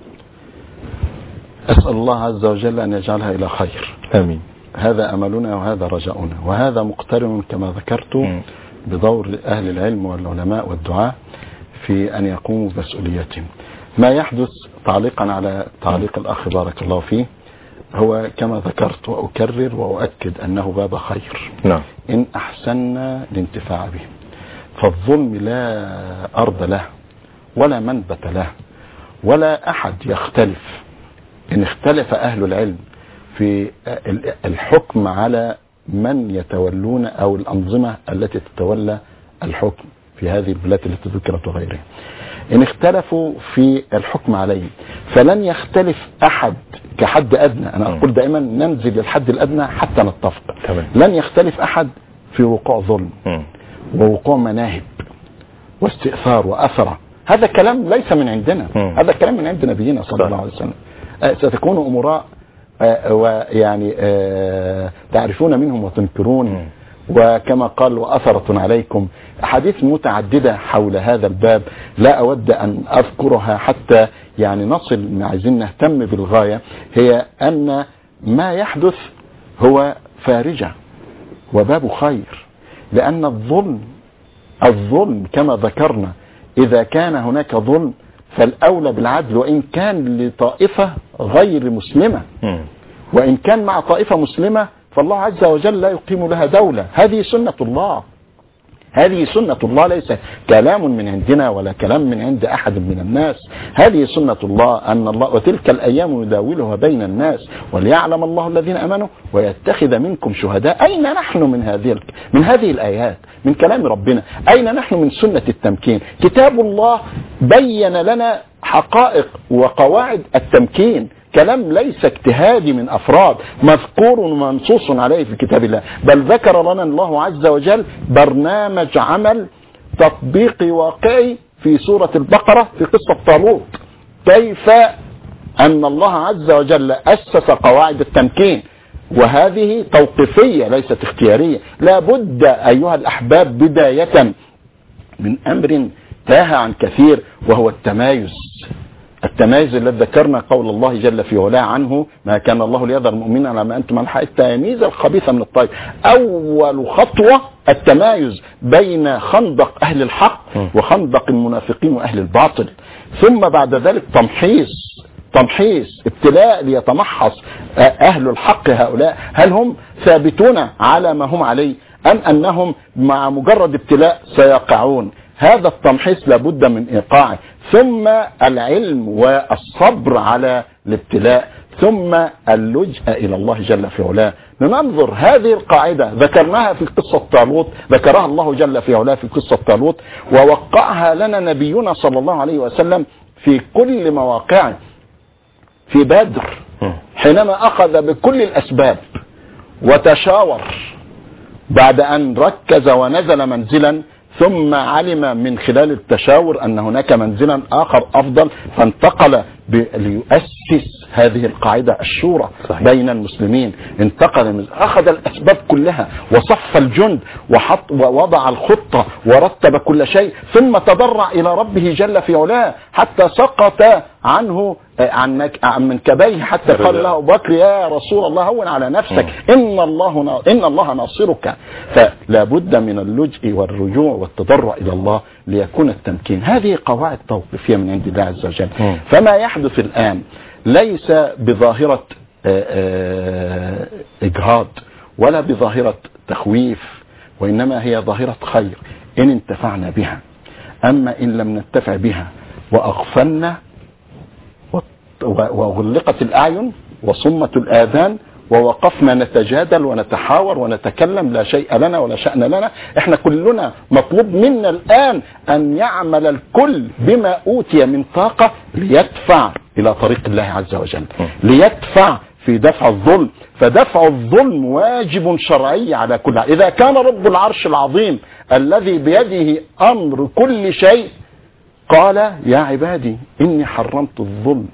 أسأل الله عز وجل أن يجعلها إلى خير. آمين. هذا أملنا وهذا رجاؤنا، وهذا مقترن كما ذكرت بدور أهل العلم والعلماء والدعاء في أن يقوموا بمسؤوليتهم. ما يحدث تعليقا على تعليق الأخ بارك الله فيه، هو كما ذكرت وأكرر وأؤكد أنه باب خير. نعم. إن أحسننا الانتفاع به، فالظلم لا أرض له ولا منبت له ولا أحد يختلف. إن اختلف أهل العلم في الحكم على من يتولون أو الأنظمة التي تتولى الحكم في هذه البلاد التي ذكرت وغيرها، إن اختلفوا في الحكم عليه فلن يختلف أحد كحد أدنى. أنا أقول دائما ننزل للحد الأدنى حتى نتفق. لن يختلف أحد في وقوع ظلم ووقوع مناهب واستئثار وأثرة. هذا كلام ليس من عندنا، هذا كلام من عند نبينا صلى الله عليه وسلم. ستكون أمراء ويعني تعرفون منهم وتنكرون، وكما قال وأثرة عليكم. أحاديث متعددة حول هذا الباب لا أود أن أذكرها حتى يعني نصل، عايزين نهتم بالغاية، هي أن ما يحدث هو فارجة وباب خير. لأن الظلم كما ذكرنا إذا كان هناك ظلم فالأولى بالعدل، وإن كان لطائفة غير مسلمة، وإن كان مع طائفة مسلمة فالله عز وجل لا يقيم لها دولة. هذه سنة الله، هذه سنة الله، ليس كلام من عندنا ولا كلام من عند أحد من الناس. هذه سنة الله، أن الله وتلك الأيام نداولها بين الناس وليعلم الله الذين أمنوا ويتخذ منكم شهداء. أين نحن من هذه الآيات، من كلام ربنا؟ أين نحن من سنة التمكين؟ كتاب الله بين لنا حقائق وقواعد التمكين، كلام ليس اجتهادي من أفراد، مذكور ومنصوص عليه في كتاب الله، بل ذكر لنا الله عز وجل برنامج عمل تطبيقي واقعي في سورة البقرة في قصة طالوت، كيف أن الله عز وجل أسس قواعد التمكين، وهذه توقيفية ليست اختيارية. لا بد أيها الأحباب بداية من أمر تاه عن كثير، وهو التمايز الذي ذكرنا قول الله جل في علاه عنه: ما كان الله ليذر المؤمنين على ما أنتم عليه حتى يميز الخبيث من الطيب. أول خطوة التمايز بين خندق أهل الحق وخندق المنافقين وأهل الباطل، ثم بعد ذلك تمحيص ابتلاء ليتمحص أهل الحق هؤلاء، هل هم ثابتون على ما هم عليه أم أنهم مع مجرد ابتلاء سيقعون. هذا التمحيص لابد من إيقاعه، ثم العلم والصبر على الابتلاء، ثم اللجأ إلى الله جل في علاه. ننظر هذه القاعدة ذكرناها في قصة طالوت، ذكرها الله جل في علاه في قصة طالوت، ووقعها لنا نبينا صلى الله عليه وسلم في كل مواقعه. في بدر حينما أخذ بكل الأسباب وتشاور بعد أن ركز ونزل منزلا، ثم علم من خلال التشاور أن هناك منزلا آخر أفضل، فانتقل ليؤسس هذه القاعدة الشورى بين المسلمين. انتقل أخذ الأسباب كلها وصف الجند ووضع الخطة ورتب كل شيء، ثم تضرع إلى ربه جل في علاه حتى سقط عنه عن منكبيه، حتى قال له أبو بكر: يا رسول الله هون على نفسك، إن الله ناصرك. فلا بد من اللجء والرجوع والتضرع إلى الله ليكون التمكين. هذه قواعد توقيفية من عند الله عز وجل. فما يحدث الآن ليس بظاهرة إجهاض ولا بظاهرة تخويف، وإنما هي ظاهرة خير إن انتفعنا بها. أما إن لم ننتفع بها وأغفلنا وغلقت الأعين وصمت الآذان ووقفنا نتجادل ونتحاور ونتكلم، لا شيء لنا ولا شأن لنا. احنا كلنا مطلوب منا الآن أن يعمل الكل بما أوتي من طاقة ليدفع إلى طريق الله عز وجل، ليدفع في دفع الظلم. فدفع الظلم واجب شرعي على كل. إذا كان رب العرش العظيم الذي بيده أمر كل شيء قال: يا عبادي إني حرمت الظلم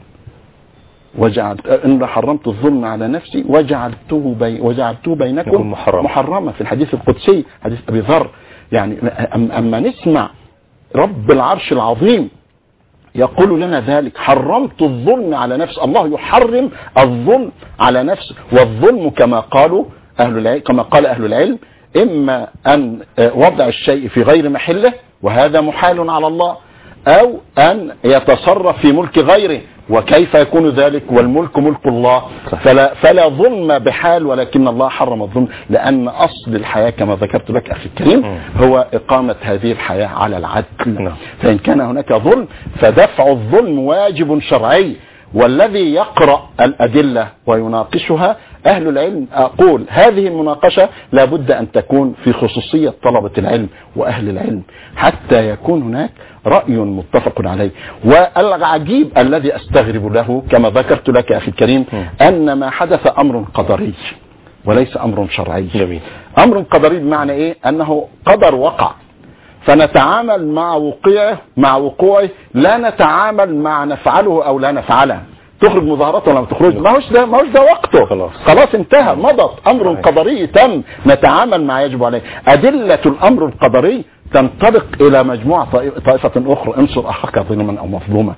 حرمت الظلم على نفسي وجعلته بينكم محرما، في الحديث القدسي حديث أبي ذر. يعني أما نسمع رب العرش العظيم يقول لنا ذلك، حرمت الظلم على نفسه. الله يحرم الظلم على نفسه، والظلم كما قالوا كما قال أهل العلم إما أن وضع الشيء في غير محله وهذا محال على الله، أو أن يتصرف في ملك غيره، وكيف يكون ذلك والملك ملك الله؟ فلا ظلم بحال، ولكن الله حرم الظلم، لأن أصل الحياة كما ذكرت لك أخي الكريم هو إقامة هذه الحياة على العدل. فإن كان هناك ظلم فدفع الظلم واجب شرعي، والذي يقرأ الأدلة ويناقشها أهل العلم، أقول هذه المناقشة لابد أن تكون في خصوصية طلبة العلم وأهل العلم حتى يكون هناك رأي متفق عليه. والعجيب الذي أستغرب له كما ذكرت لك أخي الكريم أن ما حدث أمر قدري وليس أمر شرعي. جميل. أمر قدري بمعنى إيه؟ أنه قدر وقع، فنتعامل مع وقوعه، لا نتعامل مع نفعله أو لا نفعله. تخرج مظاهرات ولا ما تخرج، ما هوش ده وقته، خلاص انتهى، مضت، أمر قدري تم، نتعامل مع يجب عليه. أدلة الأمر القدري تنطلق إلى مجموعة طائفة أخرى، انصر أخاك ظلما أو مظلوما.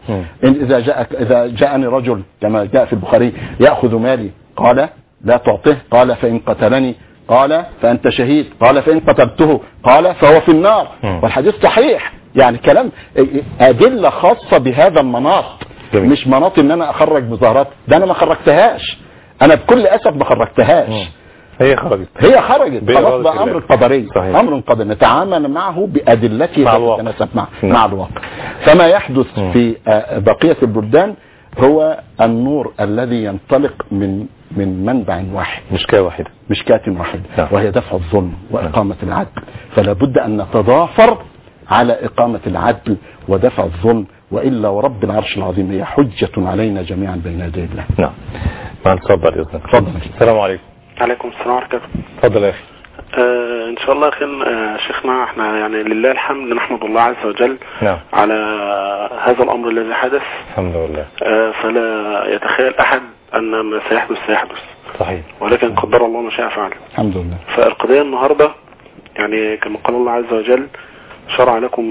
إذا جاءني رجل كما جاء في البخاري يأخذ مالي، قال لا تعطيه، قال فإن قتلني، قال فأنت شهيد، قال فإن قتلته، قال فهو في النار. والحديث صحيح، يعني كلام أدلة خاصة بهذا المناط. مش مناط ان انا اخرج مظاهرات، ده انا ما خرجتهاش، انا بكل اسف ما خرجتهاش، هي خرجت خلاص، بقى امر قدري، امر قدري نتعامل معه بادلته تتناسب مع الواقع. فما يحدث في بقية البلدان هو النور الذي ينطلق من منبع واحد، مشكاة واحدة، وهي دفع الظلم وإقامة العدل. فلا بد أن نتضافر على إقامة العدل ودفع الظلم، وإلا ورب العرش العظيم هي حجة علينا جميعا بين يدي الله. نعم. ما نصبر يا أستاذ. تفضل. السلام عليكم. عليكم السلام ورحمة الله. تفضل يا أخي. إن شاء الله شيخنا، احنا يعني لله الحمد نحمد الله عز وجل على هذا الأمر الذي حدث. الحمد لله. فلا يتخيل أحد أن ما سيحدث صحيح، ولكن قدر الله ما شاء فعل. الحمد لله. فالقضية النهاردة يعني كما قال الله عز وجل شرع لكم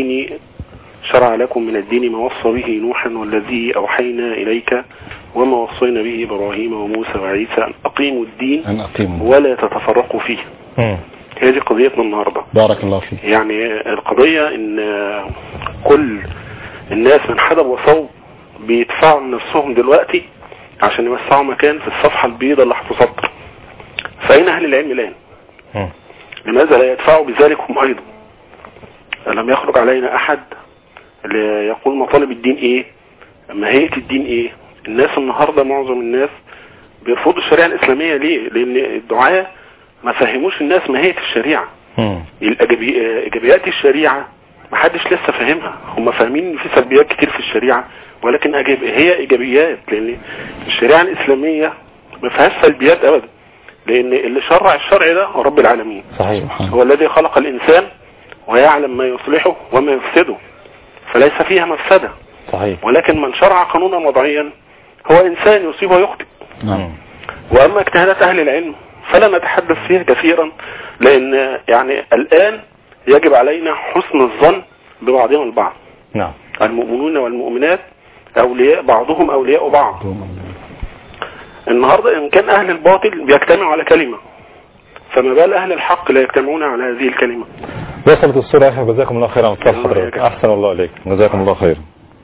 من الدين ما وصى به نوحا والذي أوحينا إليك وما وصينا به إبراهيم وموسى وعيسى أن أقيموا الدين ولا تتفرقوا فيه. هي دي قضيتنا النهاردة. بارك الله فيك. يعني القضية إن كل الناس من حدب وصوب بيدفعوا من نفسهم دلوقتي عشان يوسعوا مكان في الصفحة البيضاء اللي هتصدر. فأين أهل العلم الآن؟ لماذا لا يدفعوا بذلك هم أيضا؟ لم يخرج علينا أحد يقول مطالب الدين إيه، ماهية الدين إيه. الناس النهاردة معظم الناس بيرفضوا الشريعة الإسلامية. ليه؟ لأن الدعاة ما فهموش الناس ماهية الشريعة. إيجابيات الشريعة ما حدش لسه فاهمها. هم فاهمين في سلبيات كتير في الشريعة، ولكن هي إيجابيات، لأن الشريعة الإسلامية ما فيهاش سلبيات أبدا، لأن اللي شرع الشرع ده هو رب العالمين. صحيح. هو الذي خلق الإنسان ويعلم ما يصلحه وما يفسده، فليس فيها مفسدة. صحيح. ولكن من شرع قانونا وضعيا هو إنسان يصيب ويخطئ. وأما اجتهادات أهل العلم فلا نتحدث فيها كثيرا، لأن يعني الآن يجب علينا حسن الظن ببعضهم البعض. المؤمنون والمؤمنات أولياء بعضهم أولياء بعض. النهاردة إن كان أهل الباطل بيجتمعوا على كلمة، فما بال أهل الحق لا يجتمعون على هذه الكلمة. وصلت الصورة يا أخي، جزاكم الله خيرا. أحسن الله عليك، جزاكم الله خيرا.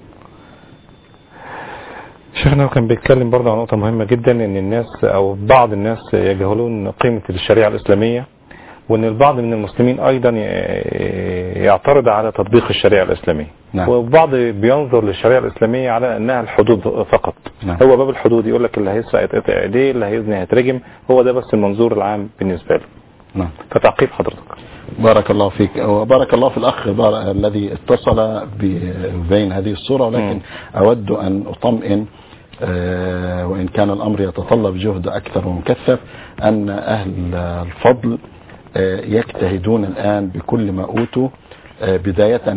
شيخنا كان بيتكلم برضه عن نقطة مهمة جدا، ان الناس او بعض الناس يجهلون قيمة الشريعة الإسلامية، وان البعض من المسلمين ايضا يعترض على تطبيق الشريعة الإسلامية. والبعض بينظر للشريعة الإسلامية على انها الحدود فقط. هو باب الحدود، يقول لك اللي هيسرق يتقطع ايديه، اللي هيزني هيترجم، هو ده بس المنظور العام بالنسبة له. فتعقيب حضرتك. بارك الله فيك، وبارك الله في الأخ الذي اتصل بين هذه الصورة، ولكن أود أن أطمئن وإن كان الأمر يتطلب جهد أكثر ومكثف، أن أهل الفضل يجتهدون الآن بكل ما أوتوا، بداية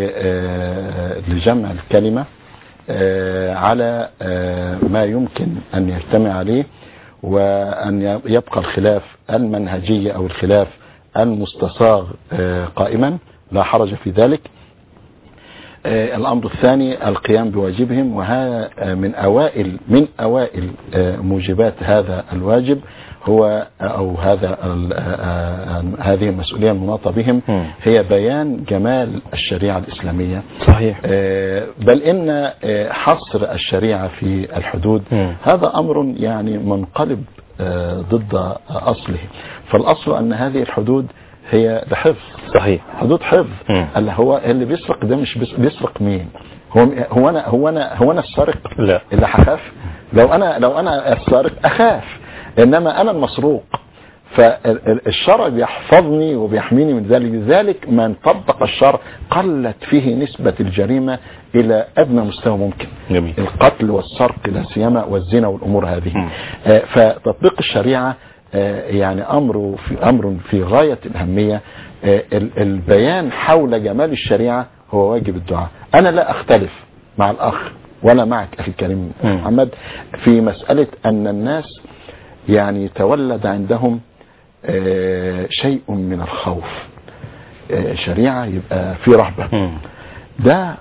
لجمع الكلمة على ما يمكن أن يجتمع عليه، وأن يبقى الخلاف المنهجي أو الخلاف المستصاغ قائما، لا حرج في ذلك. الأمر الثاني القيام بواجبهم، وهذا من أوائل موجبات هذا الواجب هو أو هذه المسؤولية المناطة بهم هي بيان جمال الشريعة الإسلامية. صحيح. بل إن حصر الشريعة في الحدود هذا أمر يعني منقلب ضد أصله. فالأصل أن هذه الحدود هي لحفظ. صحيح. حدود حفظ. اللي بيسرق ده مش بيسرق مين؟ هو أنا السارق؟ لا. اللي هخاف؟ لو أنا السارق أخاف، إنما أنا المسروق. فالشرع بيحفظني وبيحميني من ذلك. لذلك من طبق الشرع قلت فيه نسبة الجريمة إلى أدنى مستوى ممكن. جميل. القتل والسرق لا سيما والزنا والأمور هذه. فتطبيق الشريعة يعني أمر في غاية الأهمية. البيان حول جمال الشريعة هو واجب الدعاء. أنا لا أختلف مع الأخ ولا معك أخي الكريم محمد في مسألة أن الناس يعني تولد عندهم شيء من الخوف. شريعة يبقى في رهبة. ده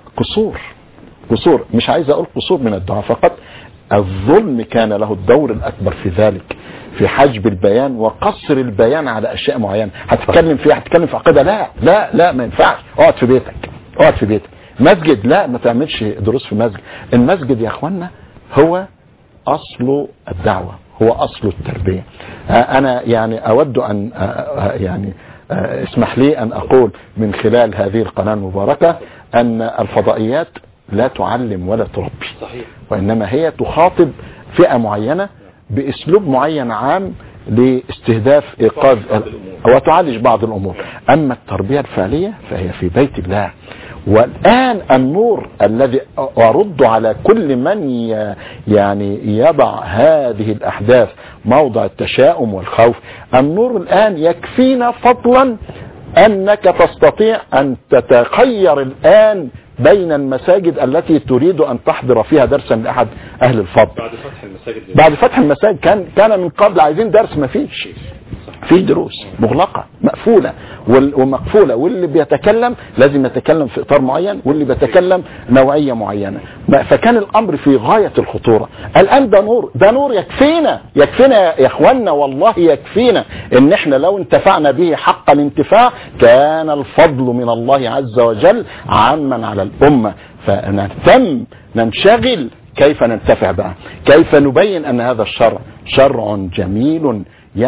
قصور مش عايز أقول قصور من الدعاء فقط. الظلم كان له الدور الأكبر في ذلك، في حجب البيان وقصر البيان على أشياء معينة. هتتكلم في عقيدة، لا ما ينفعش. اقعد في بيتك. مسجد، لا ما تعملش دروس في مسجد. المسجد يا اخوانا هو أصل الدعوة، هو أصل التربية. أنا يعني أود أن يعني اسمح لي أن أقول من خلال هذه القناة المباركة أن الفضائيات لا تعلم ولا تربي. صحيح. وإنما هي تخاطب فئة معينة بأسلوب معين عام لاستهداف إيقاظ وتعالج بعض الأمور. أما التربية الفعلية فهي في بيت الله. والآن النور الذي أرد على كل من يعني يضع هذه الأحداث موضع التشاؤم والخوف، النور الآن يكفينا فضلا أنك تستطيع أن تتخير الآن بين المساجد التي تريد أن تحضر فيها درسا لأحد أهل الفضل. بعد فتح المساجد كان من قبل عايزين درس، ما فيش، في دروس مغلقة مقفولة ومقفولة، واللي بيتكلم لازم يتكلم في إطار معين، واللي بيتكلم نوعية معينة. فكان الأمر في غاية الخطورة. الآن ده نور يكفينا يا إخواننا، والله يكفينا إن إحنا لو انتفعنا به حق الانتفاع كان الفضل من الله عز وجل عمن على الأمة. فنهتم ننشغل كيف ننتفع بها، كيف نبين أن هذا الشرع شرع جميل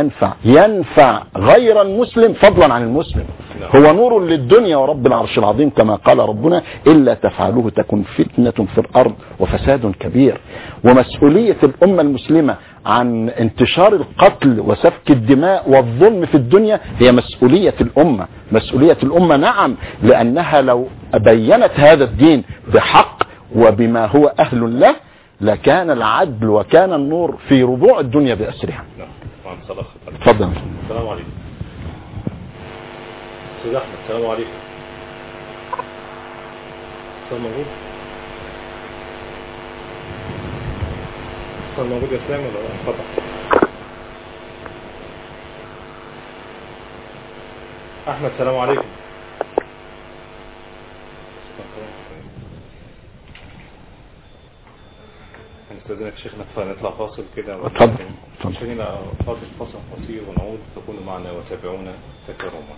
ينفع غير المسلم فضلا عن المسلم. هو نور للدنيا ورب العرش العظيم كما قال ربنا إلا تفعلوه تكن فتنة في الأرض وفساد كبير. ومسؤولية الأمة المسلمة عن انتشار القتل وسفك الدماء والظلم في الدنيا هي مسؤولية الأمة نعم، لأنها لو بينت هذا الدين بحق وبما هو أهل له لكان العدل وكان النور في ربوع الدنيا بأسرها. تفضل. السلام عليكم استاذ احمد. السلام عليكم. استاذ موجود يا اسلام ولا لا؟ اتفضل. احمد السلام عليكم. نستاذنك شيخنا نطلع فاصل كده. اتفضل. خلينا فاصل قصير ونعود. تكونوا معنا وتابعونا تكرما.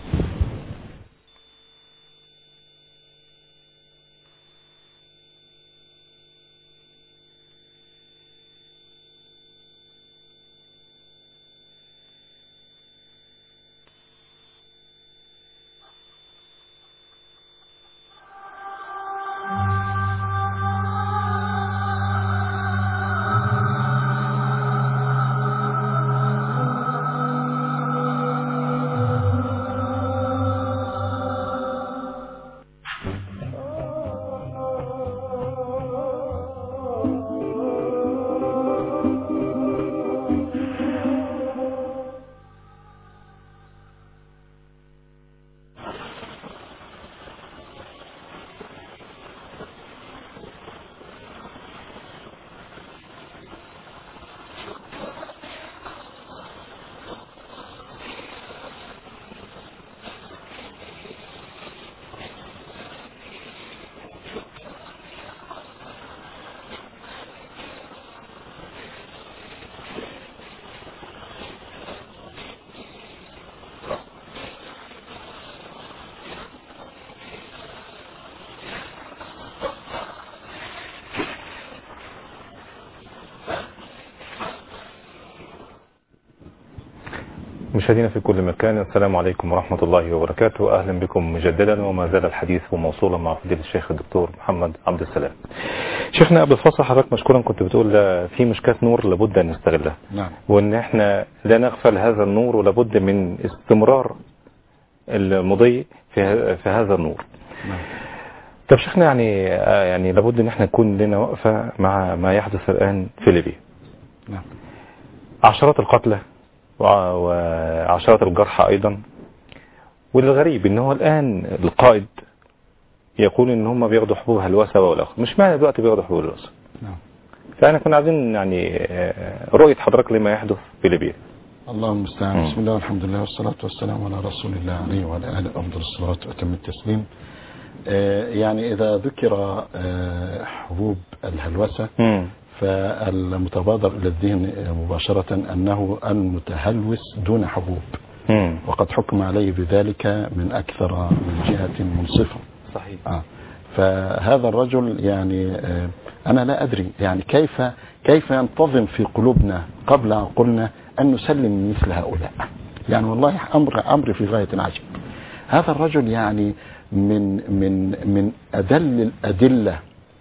مشاهدينا في كل مكان، السلام عليكم ورحمة الله وبركاته. أهلا بكم مجددا، وما زال الحديث موصولا مع فضيلة الشيخ الدكتور محمد عبد السلام. شيخنا قبل الفصل حضرتك مشكورا كنت بتقول في مشكاة نور لابد أن نستغلها، نعم. وأن احنا لا نغفل هذا النور، ولابد من استمرار المضي في هذا النور. نعم. طب شيخنا يعني لابد أن احنا نكون لنا وقفة مع ما يحدث الآن في ليبيا. نعم. عشرات القتلى وعشرات الجرحى أيضا، والغريب ان هو الآن القائد يقول ان هم بياخدوا حبوب هلوسة والآخر. مش معنى دلوقتي بياخدوا حبوب هلوسة. نعم. فأنا كنا عايزين رؤية حضرتك لما يحدث في ليبيا. اللهم المستعان. بسم الله والحمد لله والصلاة والسلام على رسول الله عليه وعلى آله أفضل الصلاة وأتم التسليم. يعني إذا ذكر حبوب الهلوسة فالمتبادر إلى الذهن مباشرة أنه المتهلوس دون حبوب، وقد حكم عليه بذلك من أكثر من جهة منصفة. صحيح. فهذا الرجل يعني أنا لا أدري يعني كيف ينتظم في قلوبنا قبل عقولنا أن نسلم مثل هؤلاء. يعني والله أمر في غاية العجب. هذا الرجل يعني من أدل الأدلة،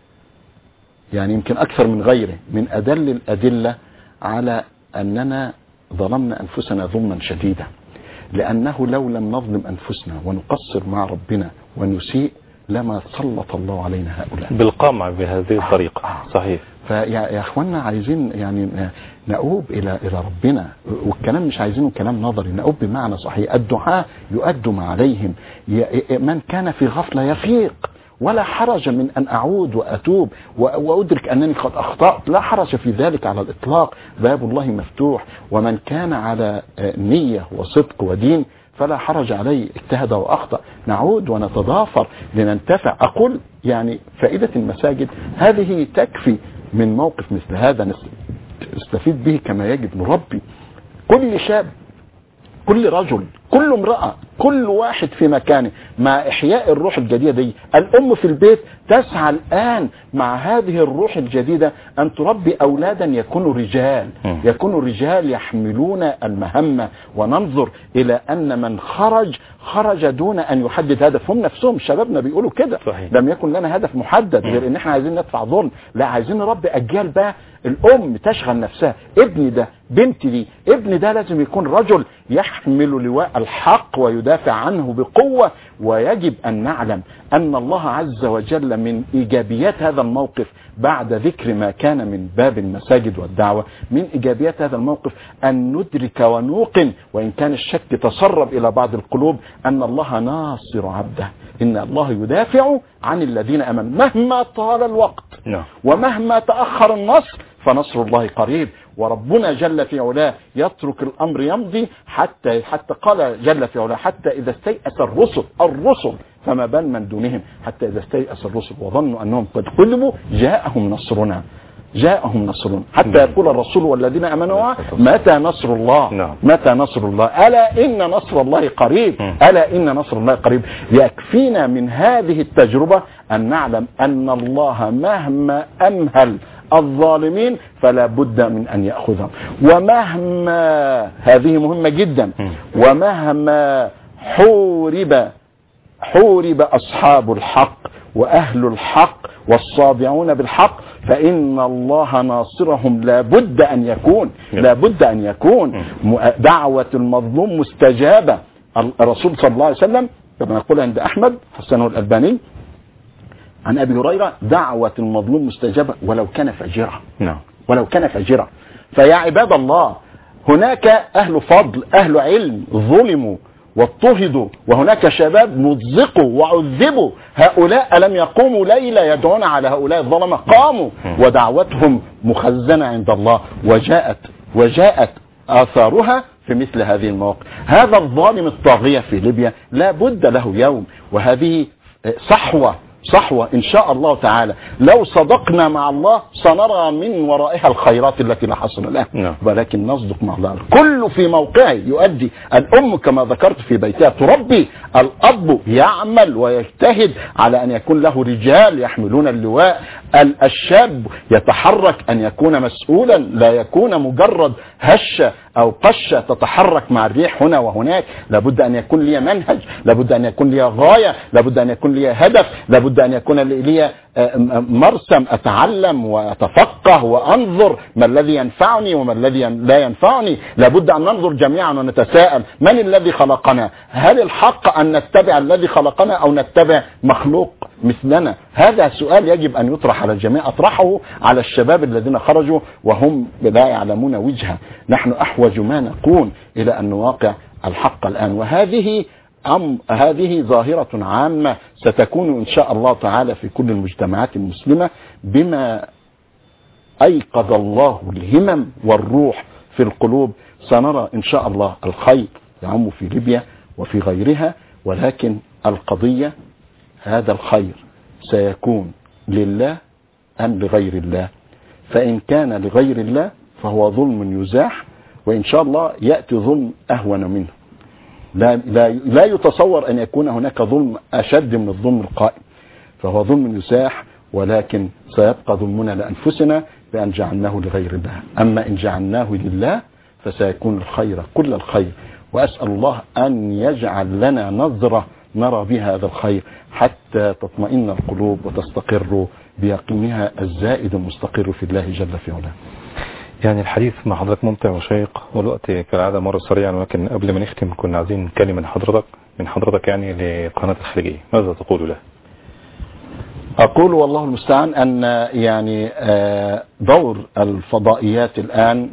يعني يمكن أكثر من غيره، من أدل الأدلة على أننا ظلمنا أنفسنا ظلما شديدا، لأنه لو لم نظلم أنفسنا ونقصر مع ربنا ونسيء لما سلط الله علينا هؤلاء بالقمع بهذه الطريقة. صحيح. فيا اخوانا عايزين يعني نؤوب الى ربنا، والكلام مش عايزينه كلام نظري، نؤوب بمعنى صحيح. الدعاء يؤد ما عليهم، من كان في غفلة يفيق، ولا حرج من أن أعود وأتوب وأدرك أنني قد أخطأت، لا حرج في ذلك على الإطلاق، باب الله مفتوح. ومن كان على نية وصدق ودين فلا حرج عليه، اجتهد وأخطأ، نعود ونتضافر لننتفع. أقول يعني فائدة المساجد هذه تكفي من موقف مثل هذا نستفيد به كما يجب. نربي كل شاب، كل رجل، كل امرأة، كل واحد في مكانه مع إحياء الروح الجديدة دي. الأم في البيت تسعى الآن مع هذه الروح الجديدة أن تربي أولادا يكونوا رجال يحملون المهمة، وننظر إلى أن من خرج دون أن يحدد هدف. هم نفسهم شبابنا بيقولوا كده. صحيح. لم يكن لنا هدف محدد غير ان احنا عايزين ندفع ظلم، لا عايزين نربي أجيال بقى. الأم تشغل نفسها، ابني ده، بنتي دي، ابني ده لازم يكون رجل يحمل لواء الحق ويدافع عنه بقوة. ويجب أن نعلم أن الله عز وجل من إيجابيات هذا الموقف بعد ذكر ما كان من باب المساجد والدعوة، من إيجابيات هذا الموقف أن ندرك ونوقن، وإن كان الشك تسرب إلى بعض القلوب، أن الله ناصر عبده، إن الله يدافع عن الذين آمنوا مهما طال الوقت ومهما تأخر النصر، فنصر الله قريب. وربنا جل في علاه يترك الأمر يمضي حتى قال جل في علاه حتى إذا استيأس الرسل فما بال من دونهم، حتى إذا استيأس الرسل وظنوا أنهم قد غلبوا جاءهم نصرنا حتى يقول الرسول والذين آمنوا متى نصر الله. متى نصر الله؟ ألا إن نصر الله قريب. ألا إن نصر الله قريب. يكفينا من هذه التجربة أن نعلم أن الله مهما أمهل الظالمين فلا بد من أن يأخذهم، ومهما، هذه مهمة جدا، ومهما حورب أصحاب الحق وأهل الحق والصادعون بالحق فإن الله ناصرهم لا بد أن يكون. دعوة المظلوم مستجابة. الرسول صلى الله عليه وسلم كما يقول عند أحمد حسنه الألباني عن أبي هريرة: دعوة المظلوم مستجابة ولو كان فاجرا. فيا عباد الله، هناك أهل فضل، أهل علم ظلموا واضطهدوا، وهناك شباب مزقوا وعذبوا. هؤلاء ألم يقوموا ليلة يدعون على هؤلاء الظلمة؟ قاموا، ودعوتهم مخزنة عند الله، وجاءت آثارها في مثل هذه المواقف. هذا الظالم الطاغية في ليبيا لا بد له يوم، وهذه صحوة إن شاء الله تعالى. لو صدقنا مع الله سنرى من ورائها الخيرات التي لا حصر لها، ولكن نصدق مع الله. كل في موقعه يؤدي. الأم كما ذكرت في بيتها تربي، الأب يعمل ويجتهد على أن يكون له رجال يحملون اللواء، الشاب يتحرك أن يكون مسؤولا، لا يكون مجرد هشة أو قشة تتحرك مع الريح هنا وهناك. لابد أن يكون لي منهج، لابد أن يكون لي غاية، لابد أن يكون لي هدف، لابد أن يكون لي مرسم أتعلم وأتفقه وأنظر ما الذي ينفعني وما الذي لا ينفعني. لابد أن ننظر جميعا ونتساءل: من الذي خلقنا؟ هل الحق أن نتبع الذي خلقنا أو نتبع مخلوق مثلنا؟ هذا سؤال يجب أن يطرح على الجميع. أطرحه على الشباب الذين خرجوا وهم لا يعلمون وجهه. نحن أحوج ما نكون إلى أن نواقع الحق الآن. هذه ظاهرة عامة ستكون إن شاء الله تعالى في كل المجتمعات المسلمة، بما أيقظ الله الهمم والروح في القلوب. سنرى إن شاء الله الخير يعم في ليبيا وفي غيرها، ولكن القضية هذا الخير سيكون لله أم لغير الله؟ فإن كان لغير الله فهو ظلم يزاح، وإن شاء الله يأتي ظلم أهون منه. لا يتصور أن يكون هناك ظلم أشد من الظلم القائم، فهو ظلم يزاح، ولكن سيبقى ظلمنا لأنفسنا بأن جعلناه لغير الله. أما إن جعلناه لله فسيكون الخير كل الخير. وأسأل الله أن يجعل لنا نظرة نرى بها هذا الخير حتى تطمئن القلوب وتستقر بيقينها الزائد المستقر في الله جل في علاه. يعني الحديث مع حضرتك ممتع وشيق، والوقت كالعادة مر سريعا، ولكن قبل ما نختم كنا عايزين نتكلم من حضرتك يعني لقناة الخليجية، ماذا تقول له؟ أقول والله المستعان أن يعني دور الفضائيات الآن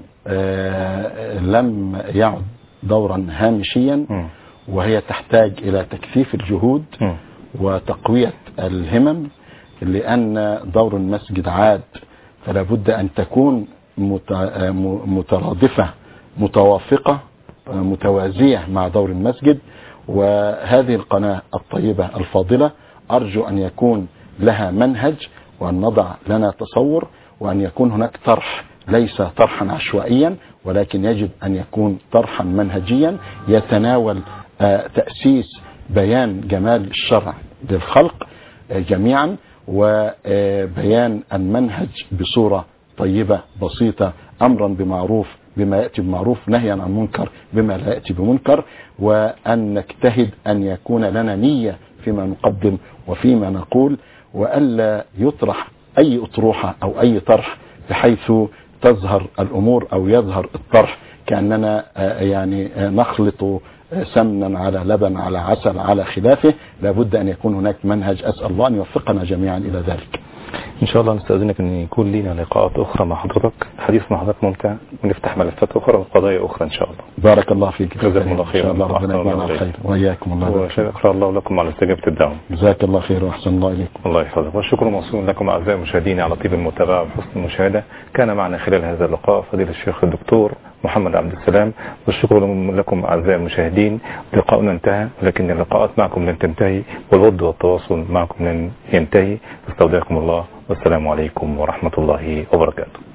لم يعد دورا هامشيا، وهي تحتاج إلى تكثيف الجهود وتقوية الهمم، لأن دور المسجد عاد، فلا بد أن تكون مترادفة متوافقة متوازية مع دور المسجد. وهذه القناة الطيبة الفاضلة أرجو أن يكون لها منهج، وأن نضع لنا تصور، وأن يكون هناك طرح ليس طرحا عشوائيا، ولكن يجب أن يكون طرحا منهجيا يتناول تأسيس بيان جمال الشرع للخلق جميعا، وبيان المنهج بصورة طيبة بسيطة، أمرا بمعروف بما يأتي بمعروف، نهيا عن منكر بما لا يأتي بمنكر، وأن نجتهد أن يكون لنا نية فيما نقدم وفيما نقول، وألا يطرح أي أطروحة أو أي طرح بحيث تظهر الأمور أو يظهر الطرح كأننا يعني نخلط سمنا على لبن على عسل على خلافه. لابد أن يكون هناك منهج. أسأل الله أن يوفقنا جميعا إلى ذلك. إن شاء الله نستأذنك أن يكون لنا لقاءات أخرى مع حضرتك، حديث مع حضرتك ممتع، ونفتح ملفات أخرى وقضايا أخرى إن شاء الله. بارك الله فيك. جزاكم الله خير. إن شاء الله ربنا يجمعنا على خير وإياكم. الله وشكر الله لكم على استجابة الدعوة. جزاك الله خير وأحسن الله إليكم. الله يحفظك. والشكر موصول لكم أعزائي المشاهدين على طيب المتابعة وحسن المشاهدة. كان معنا خلال هذا اللقاء فضيلة الشيخ الدكتور محمد عبد السلام، والشكر لكم أعزائي المشاهدين. لقاؤنا انتهى، لكن اللقاءات معكم لن تنتهي، والود والتواصل معكم لن ينتهي. استودعكم الله، والسلام عليكم ورحمة الله وبركاته.